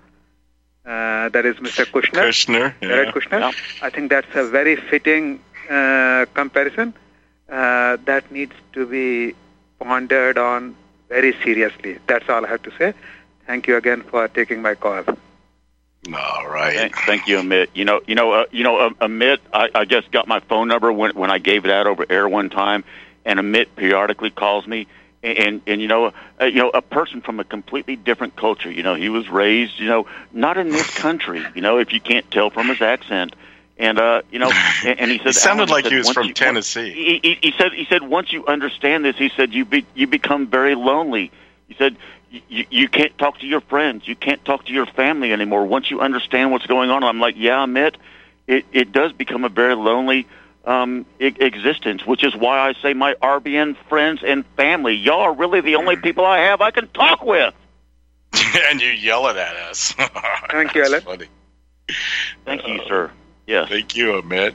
Uh, that is Mister Kushner. Kushner, yeah. Jared Kushner. Yeah. I think that's a very fitting uh, comparison uh, that needs to be pondered on very seriously. That's all I have to say. Thank you again for taking my call. All right. Thank, thank you, Amit. You know, you know, uh, you know, uh, Amit. I, I just got my phone number when when I gave it out over air one time, and Amit periodically calls me. And, and, and you know, uh, you know, a person from a completely different culture. You know, he was raised, you know, not in this country. You know, if you can't tell from his accent, and uh, you know, and, and he said, he sounded Alan, like he, said, he was from you, Tennessee. He, he, he said, he said, once you understand this, he said, you be, you become very lonely. He said, you, you can't talk to your friends, you can't talk to your family anymore. Once you understand what's going on, I'm like, yeah, Amit, it, it does become a very lonely Um, e- existence, which is why I say my R B N friends and family, y'all are really the only people I have I can talk with. And you yell it at us. Thank you, Alan. Funny. Thank you, sir. Yes. Thank you, Amit.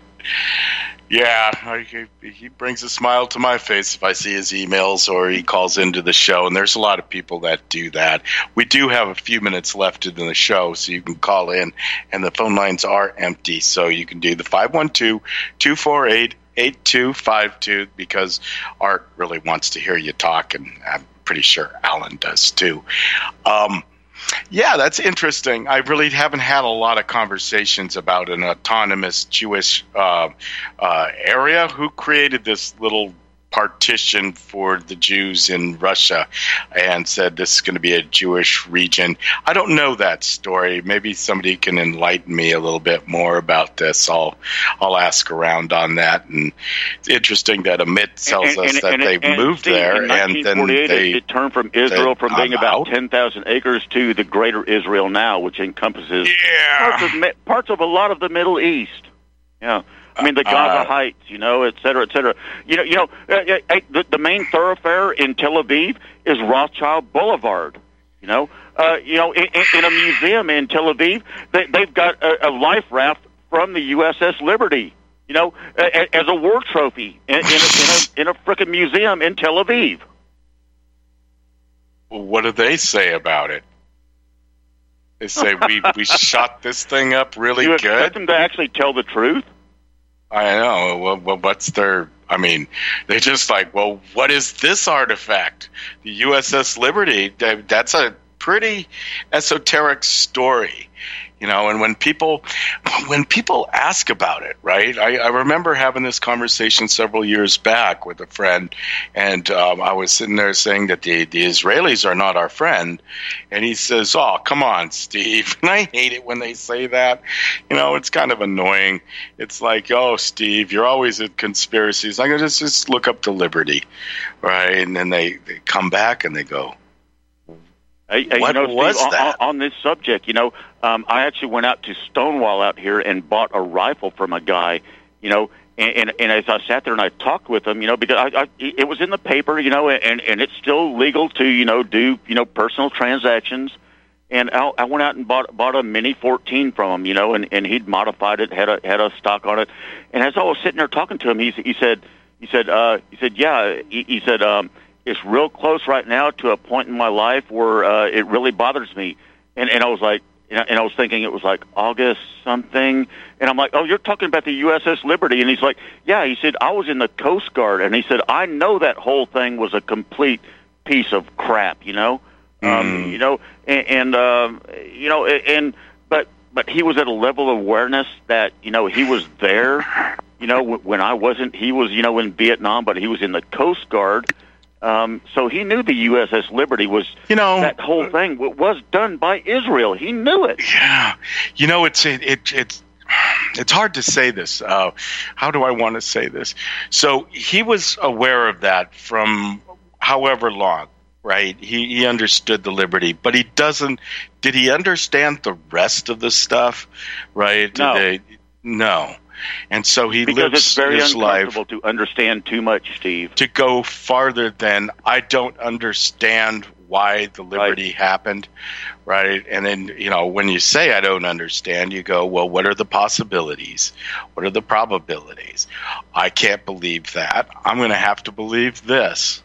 Yeah, I, he brings a smile to my face if I see his emails or he calls into the show, and there's a lot of people that do that. We do have a few minutes left in the show, so you can call in, and the phone lines are empty, so you can do the five one two, two four eight, eight two five two because Art really wants to hear you talk, and I'm pretty sure Alan does too. Um Yeah, that's interesting. I really haven't had a lot of conversations about an autonomous Jewish uh, uh, area. Who created this little partition for the Jews in Russia and said this is going to be a Jewish region? I don't know that story. Maybe somebody can enlighten me a little bit more about this. I'll I'll ask around on that. And it's interesting that Amit tells and, us and, that and, they've and moved Steve, there, in and then they it, it turned from Israel from being I'm about out. ten thousand acres to the greater Israel now, which encompasses yeah. parts, of, parts of a lot of the Middle East. Yeah. I mean, the Gaza Uh, Heights, you know, et cetera, et cetera. You know, you know, uh, uh, the, the main thoroughfare in Tel Aviv is Rothschild Boulevard. You know, uh, you know, in, in a museum in Tel Aviv, they, they've got a, a life raft from the U S S Liberty. you know, a, as a war trophy in, in a, in a, in a frickin' museum in Tel Aviv. What do they say about it? They say we, we shot this thing up really you good. You expect them to actually tell the truth? I know. Well, well, what's their... I mean, they're just like, well, what is this artifact? The U S S Liberty, that's a pretty esoteric story. You know, and when people when people ask about it, right? I, I remember having this conversation several years back with a friend, and um, I was sitting there saying that the, the Israelis are not our friend, and he says, "Oh, come on, Steve." And I hate it when they say that. You know, it's kind of annoying. It's like, "Oh, Steve, you're always at conspiracies." I go, just just look up the Liberty, right? And then they, they come back and they go, Hey, hey, what you know, was Steve, that? On, on this subject, you know, um, I actually went out to Stonewall out here and bought a rifle from a guy, you know, and, and, and as I sat there and I talked with him, you know, because I, I, it was in the paper, you know, and, and it's still legal to, you know, do, you know, personal transactions. And I, I went out and bought bought a Mini fourteen from him, you know, and, and he'd modified it, had a had a stock on it. And as I was sitting there talking to him, he, he said, he said, uh, he said, yeah, he, he said, um, it's real close right now to a point in my life where uh, it really bothers me. And, and I was like, and I was thinking it was like August something. And I'm like, oh, you're talking about the U S S Liberty. And he's like, yeah, he said, I was in the Coast Guard. And he said, I know that whole thing was a complete piece of crap, you know? Mm. Um, you know, and, and um, you know, and, but, but he was at a level of awareness that, you know, he was there, you know, when I wasn't. He was, you know, in Vietnam, but he was in the Coast Guard. Um, so he knew the U S S Liberty was, you know, that whole thing was done by Israel. He knew it. Yeah. You know, it's, it, it, it's, it's hard to say this. Uh, how do I want to say this? So he was aware of that from however long, right? He, he understood the Liberty, but he doesn't, did he understand the rest of the stuff, right? No. They, no. And so he because lives it's very his life uncomfortable to understand too much, Steve. To go farther than I don't understand why the Liberty right. happened, right? And then, you know, when you say I don't understand, you go, well, what are the possibilities? What are the probabilities? I can't believe that. I'm going to have to believe this.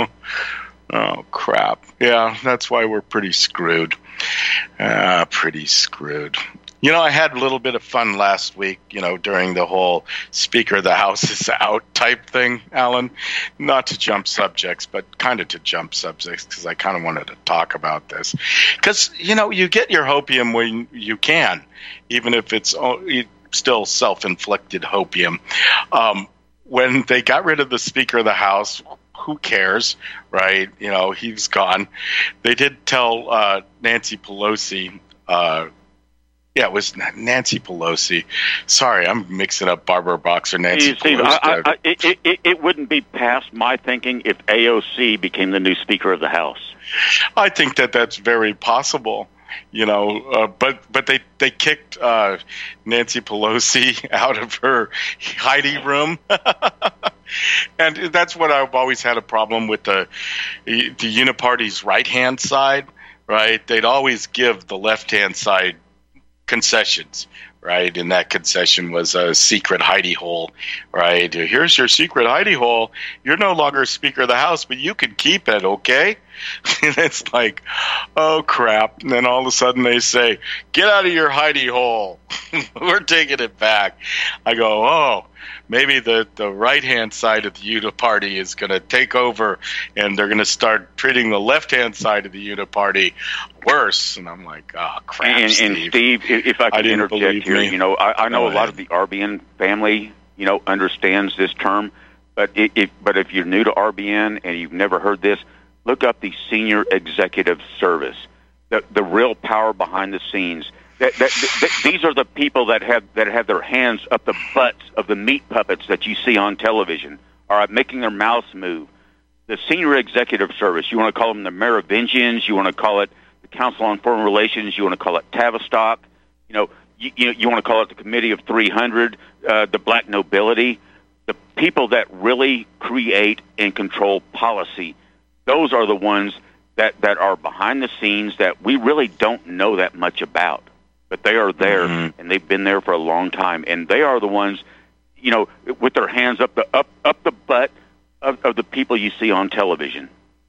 Oh, crap. Yeah, that's why we're pretty screwed. Uh, pretty screwed. You know, I had a little bit of fun last week, you know, during the whole Speaker of the House is out type thing, Alan. Not to jump subjects, but kind of to jump subjects because I kind of wanted to talk about this. Because, you know, you get your hopium when you can, even if it's still self-inflicted hopium. Um, when they got rid of the Speaker of the House, who cares, right? You know, he's gone. They did tell uh, Nancy Pelosi, uh, yeah, it was Nancy Pelosi. Sorry, I'm mixing up Barbara Boxer, Nancy you see, Pelosi. I, I, it, it, it wouldn't be past my thinking if A O C became the new Speaker of the House. I think that that's very possible. You know, uh, but but they they kicked uh, Nancy Pelosi out of her hidey room, and that's what I've always had a problem with the the Uniparty's right hand side. Right, they'd always give the left hand side concessions, right? And that concession was a secret hidey hole, right? Here's your secret hidey hole. You're no longer Speaker of the House, but you can keep it, okay? And it's like, oh, crap. And then all of a sudden they say, get out of your hidey hole. We're taking it back. I go, oh, maybe the, the right-hand side of the Uniparty is going to take over, and they're going to start treating the left-hand side of the Uniparty worse. And I'm like, oh, crap, and, Steve. And, Steve, if I could interject here, me. you know, I, I know Go a lot ahead. of the R B N family, you know, understands this term, but it, it, but if you're new to R B N and you've never heard this, look up the Senior Executive Service, the, the real power behind the scenes. That, that, that, these are the people that have that have their hands up the butts of the meat puppets that you see on television, all right, making their mouths move. The Senior Executive Service, you want to call them the Merovingians, you want to call it the Council on Foreign Relations, you want to call it Tavistock, you know, you, you, you want to call it the Committee of three hundred, uh, the Black Nobility, the people that really create and control policy. Those are the ones that, that are behind the scenes that we really don't know that much about. But they are there, mm-hmm. and they've been there for a long time. And they are the ones, you know, with their hands up the up up the butt of, of the people you see on television.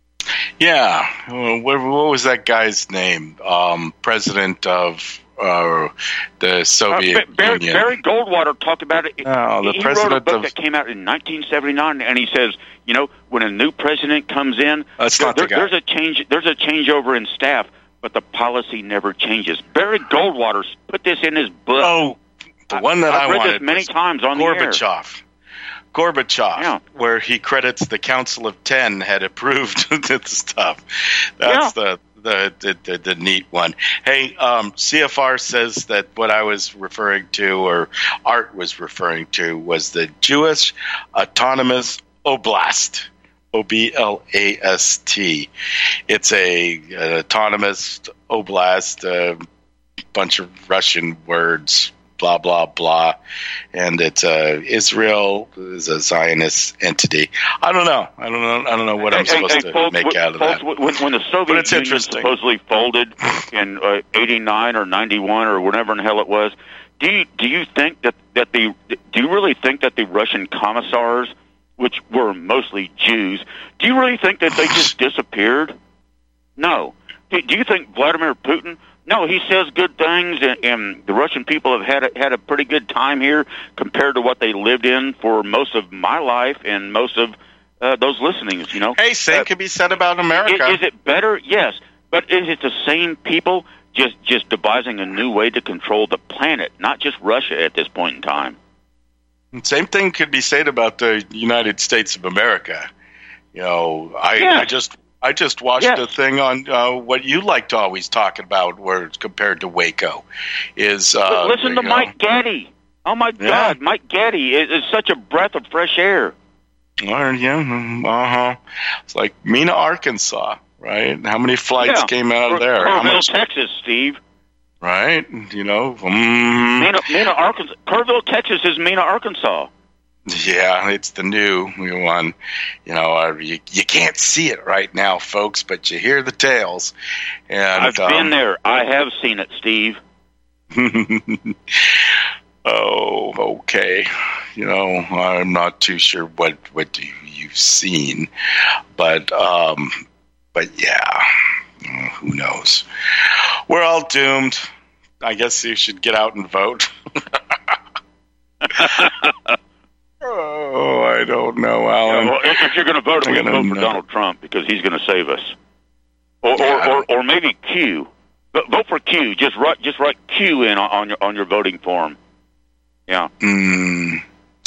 Yeah, what, what was that guy's name? Um, president of uh, the Soviet uh, Barry, Union. Barry Goldwater talked about it. Oh, the he president wrote a book of... that came out in nineteen seventy-nine, and he says, you know, when a new president comes in, That's there, not the guy. there's a change. There's a changeover in staff, but the policy never changes. Barry Goldwater put this in his book. Oh, the one that I've I read wanted this many was times on the air. Gorbachev. Gorbachev, Yeah. where he credits the Council of Ten had approved this stuff. That's the, the, the, the, the neat one. Hey, um, C F R says that what I was referring to, or Art was referring to, was the Jewish Autonomous Oblast. O B L A S T. It's a an autonomous oblast, a bunch of Russian words, blah, blah, blah. And it's uh, Israel is a Zionist entity. I don't know. I don't know. I don't know what I'm Hey, supposed hey, to folks, make w- out of folks, that. When, when the Soviet But it's Union interesting. supposedly folded in uh, eighty-nine or ninety-one or whatever in the hell it was, do you do you think that that the do you really think that the Russian commissars, which were mostly Jews, do you really think that they just disappeared? No. Do, do you think Vladimir Putin? No, he says good things, and, and the Russian people have had a, had a pretty good time here compared to what they lived in for most of my life and most of uh, those listenings. You know, hey, same uh, can be said about America. Is, is it better? Yes, but is it the same people just just devising a new way to control the planet, not just Russia at this point in time? Same thing could be said about the United States of America. You know, I, Yeah. I just I just watched Yes. a thing on uh, what you like to always talk about, where it's compared to Waco, is uh, Listen you to know, Mike Gaddy. Oh my Yeah. God, Mike Gaddy is, is such a breath of fresh air. Or, yeah, uh huh. It's like Mena, Arkansas, right? How many flights Yeah. came out of there? How Kerrville, much, Texas, Steve. right? You know, mm, Mena, Mena, Arkansas. Kerrville, Texas is Mena, Arkansas. yeah, it's the new one. You know, uh, you you can't see it right now, folks, but you hear the tales. And I've um, been there. I have seen it, Steve. Oh, okay. You know, I'm not too sure what what you, you've seen, but um, but yeah, who knows? We're all doomed. I guess you should get out and vote. Oh, I don't know, Alan. Yeah, well, if, if you're going to vote, I'm we can gonna vote for know. Donald Trump because he's going to save us. Or, Yeah. or, or, or maybe Q. But vote for Q. Just write just write Q in on, on your on your voting form. Yeah. Mm.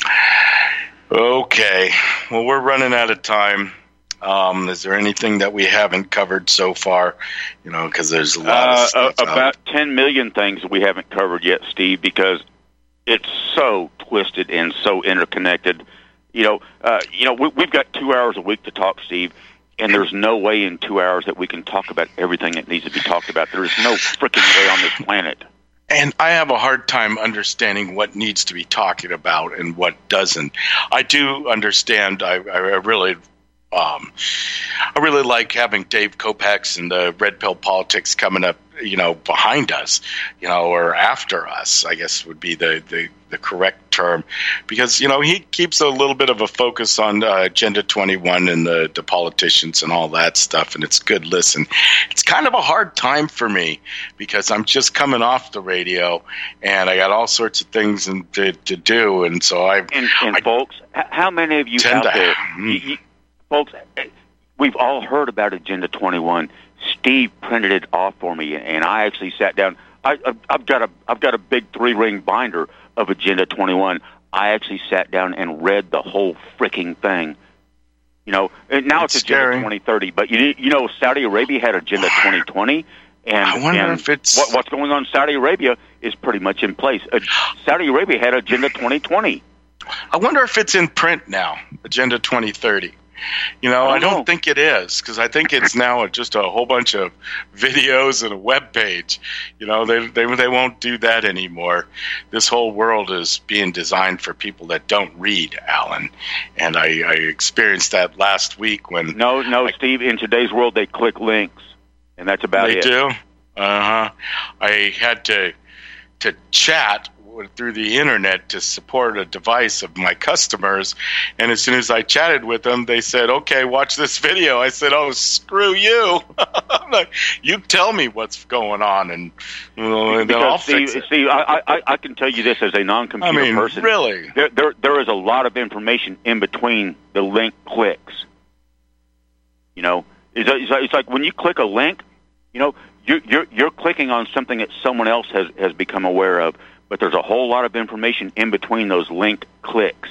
Okay. Well, we're running out of time. Um, is there anything that we haven't covered so far? You know, because there's a lot of Uh, stuff. uh, out. about ten million things we haven't covered yet, Steve, because it's so twisted and so interconnected. You know, uh, you know, we, we've got two hours a week to talk, Steve, and there's no way in two hours that we can talk about everything that needs to be talked about. There is no freaking way on this planet. And I have a hard time understanding what needs to be talked about and what doesn't. I do understand. I, I really, um, I really like having Dave Kopex and the Red Pill Politics coming up, you know, behind us, you know, or after us, I guess would be the, the, the correct term, because, you know, he keeps a little bit of a focus on uh, Agenda twenty-one and the, the politicians and all that stuff, and it's good listen. It's kind of a hard time for me because I'm just coming off the radio and I got all sorts of things in, to, to do, and so I And, and I folks, h- how many of you tend out to- there, mm. you, you, folks, we've all heard about Agenda twenty-one. Steve printed it off for me, and I actually sat down. I, I've- I've got a I've got a big three ring binder of Agenda twenty-one. I actually sat down and read the whole freaking thing. You know, and now It's it's Agenda scary. twenty thirty, but you you know Saudi Arabia had Agenda twenty twenty, and, I wonder and if it's- what, what's going on in Saudi Arabia is pretty much in place. Uh, Saudi Arabia had Agenda twenty twenty. I wonder if it's in print now, Agenda twenty thirty. You know, I I don't don't know. think it is, because I think it's now just a whole bunch of videos and a web page. You know, they they they won't do that anymore. This whole world is being designed for people that don't read, Alan. And I, I experienced that last week when No, no, Steve. In today's world, they click links, and that's about they it. do. Uh huh. I had to to chat through the internet to support a device of my customers. And as soon as I chatted with them, they said, okay, watch this video. I said, oh, screw you. I'm like, you tell me what's going on, and, you know, and then I'll Steve, fix it. Steve, I, I, I can tell you this as a non-computer I mean, person. really? There, there, there is a lot of information in between the link clicks. You know, it's, it's, it's like when you click a link, you know, you're, you're, you're clicking on something that someone else has, has become aware of, but there's a whole lot of information in between those link clicks.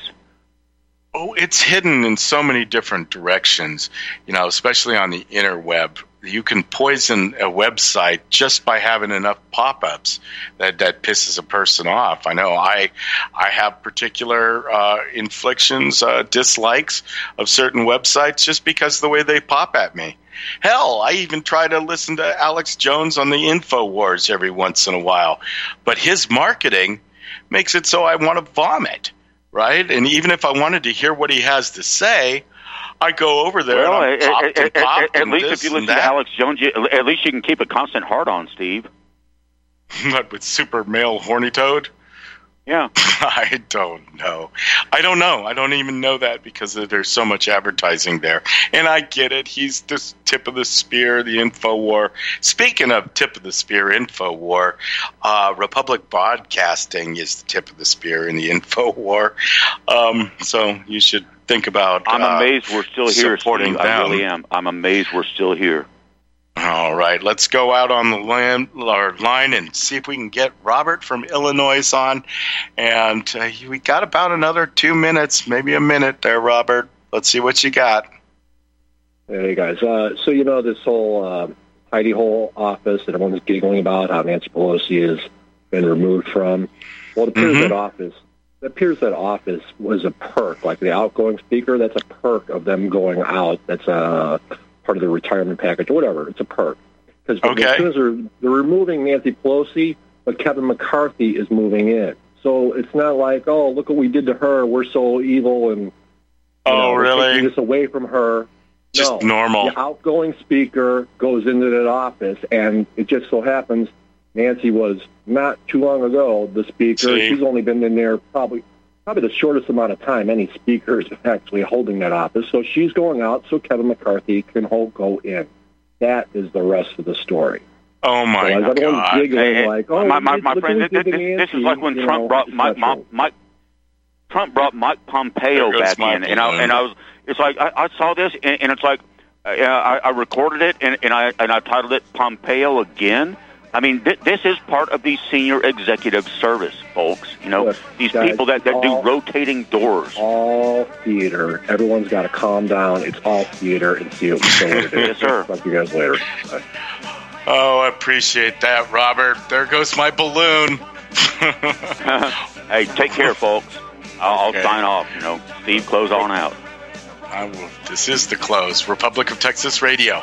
Oh, it's hidden in so many different directions, you know, especially on the interweb. You can poison a website just by having enough pop-ups that, that pisses a person off. I know I I have particular uh, inflictions, uh, dislikes of certain websites just because of the way they pop at me. Hell, I even try to listen to Alex Jones on the InfoWars every once in a while. But his marketing makes it so I want to vomit, right? And even if I wanted to hear what he has to say, I go over there Well, and I'm at, popped and at, popped at, at and least this if you listen and to that. Alex Jones, you, at least you can keep a constant heart on, Steve. What, with super male horny toad? Yeah. I don't know. I don't know. I don't even know that because there's so much advertising there. And I get it. He's the tip of the spear, the InfoWar. Speaking of tip of the spear, InfoWar, uh, Republic Broadcasting is the tip of the spear in the InfoWar. Um, so you should think about I'm uh, amazed we're still here, supporting Steve. them. I really am. I'm amazed we're still here. All right, let's go out on the land, or line and see if we can get Robert from Illinois on. And uh, we got about another two minutes, maybe a minute there, Robert. Let's see what you got. Hey, guys. Uh, so, you know, this whole uh, hidey hole office that everyone's giggling about, how Nancy Pelosi has been removed from. Well, it appears Mm-hmm. that office it appears that office was a perk, like the outgoing speaker. That's a perk of them going out. That's a part of the retirement package or whatever. It's a perk. Because Okay. as soon as they're, they're removing Nancy Pelosi, but Kevin McCarthy is moving in. So it's not like, oh, look what we did to her. We're so evil and you Oh, know, we're really? taking this away from her. Just no. normal. The outgoing speaker goes into that office, and it just so happens Nancy was not too long ago the speaker. See? She's only been in there probably probably the shortest amount of time any speaker is actually holding that office. So she's going out so Kevin McCarthy can hold, go in. That is the rest of the story. Oh, my so as everyone's God. giggling Hey, like, oh, my, my, look my what friend, we this, did to this, this is Nancy, like when you Trump know, brought it's Mike, not Mike, Mike, Trump brought Mike Pompeo There goes back my in, and I, balloon. and I was, it's like I, I saw this, and, and it's like uh, I, I recorded it, and, and I and I titled it Pompeo Again. I mean, th- this is part of the senior executive service, folks. You know, Look, these guys, people that, that all- do rotating doors. all theater. Everyone's got to calm down. It's all theater and see what we know what it is. Yes, sir. Talk to you guys later. Bye. Oh, I appreciate that, Robert. There goes my balloon. Hey, take care, folks. I'll, Okay. I'll sign off. You know, Steve, close on out. I will. This is the close. Republic of Texas Radio.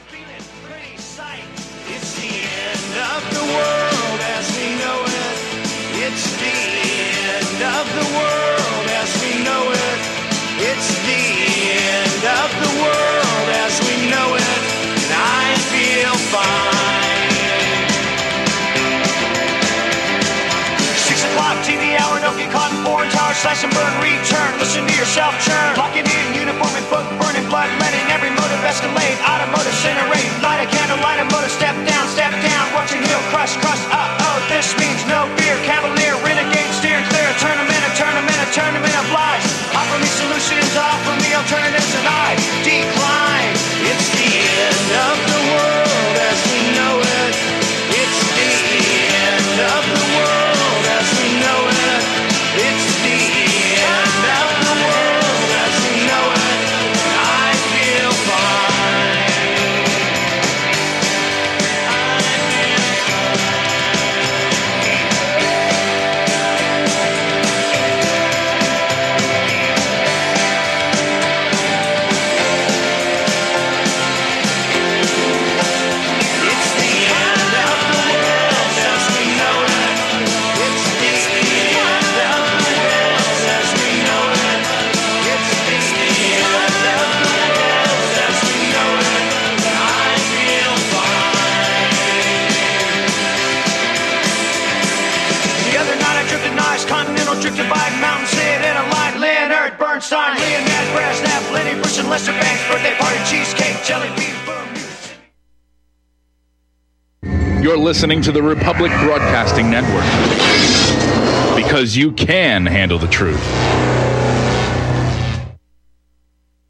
It's the end of the world as we know it. It's the end of the world as we know it. It's the end of the world as we know it. And I feel fine. Six o'clock T V hour, don't get caught in foreign tower, slash and burn, return. Listen to yourself churn. Locking in uniform and book burning, blood letting every motive escalate. Automotive incinerate, light a candle, light a motor, step down, step down. Watch your heel crush, crush. Uh oh, this means no fear. Cavalier, renegade, steering clear. A tournament, a tournament, a tournament of lies. Offer me solutions, offer me alternatives, and I decline. It's the end of the world as we know it. It's the end of the world as we know it. It's the end of the world as we know Lester Bangs birthday party, cheesecake, jelly bean, boom. You're listening to the Republic Broadcasting Network, because you can handle the truth.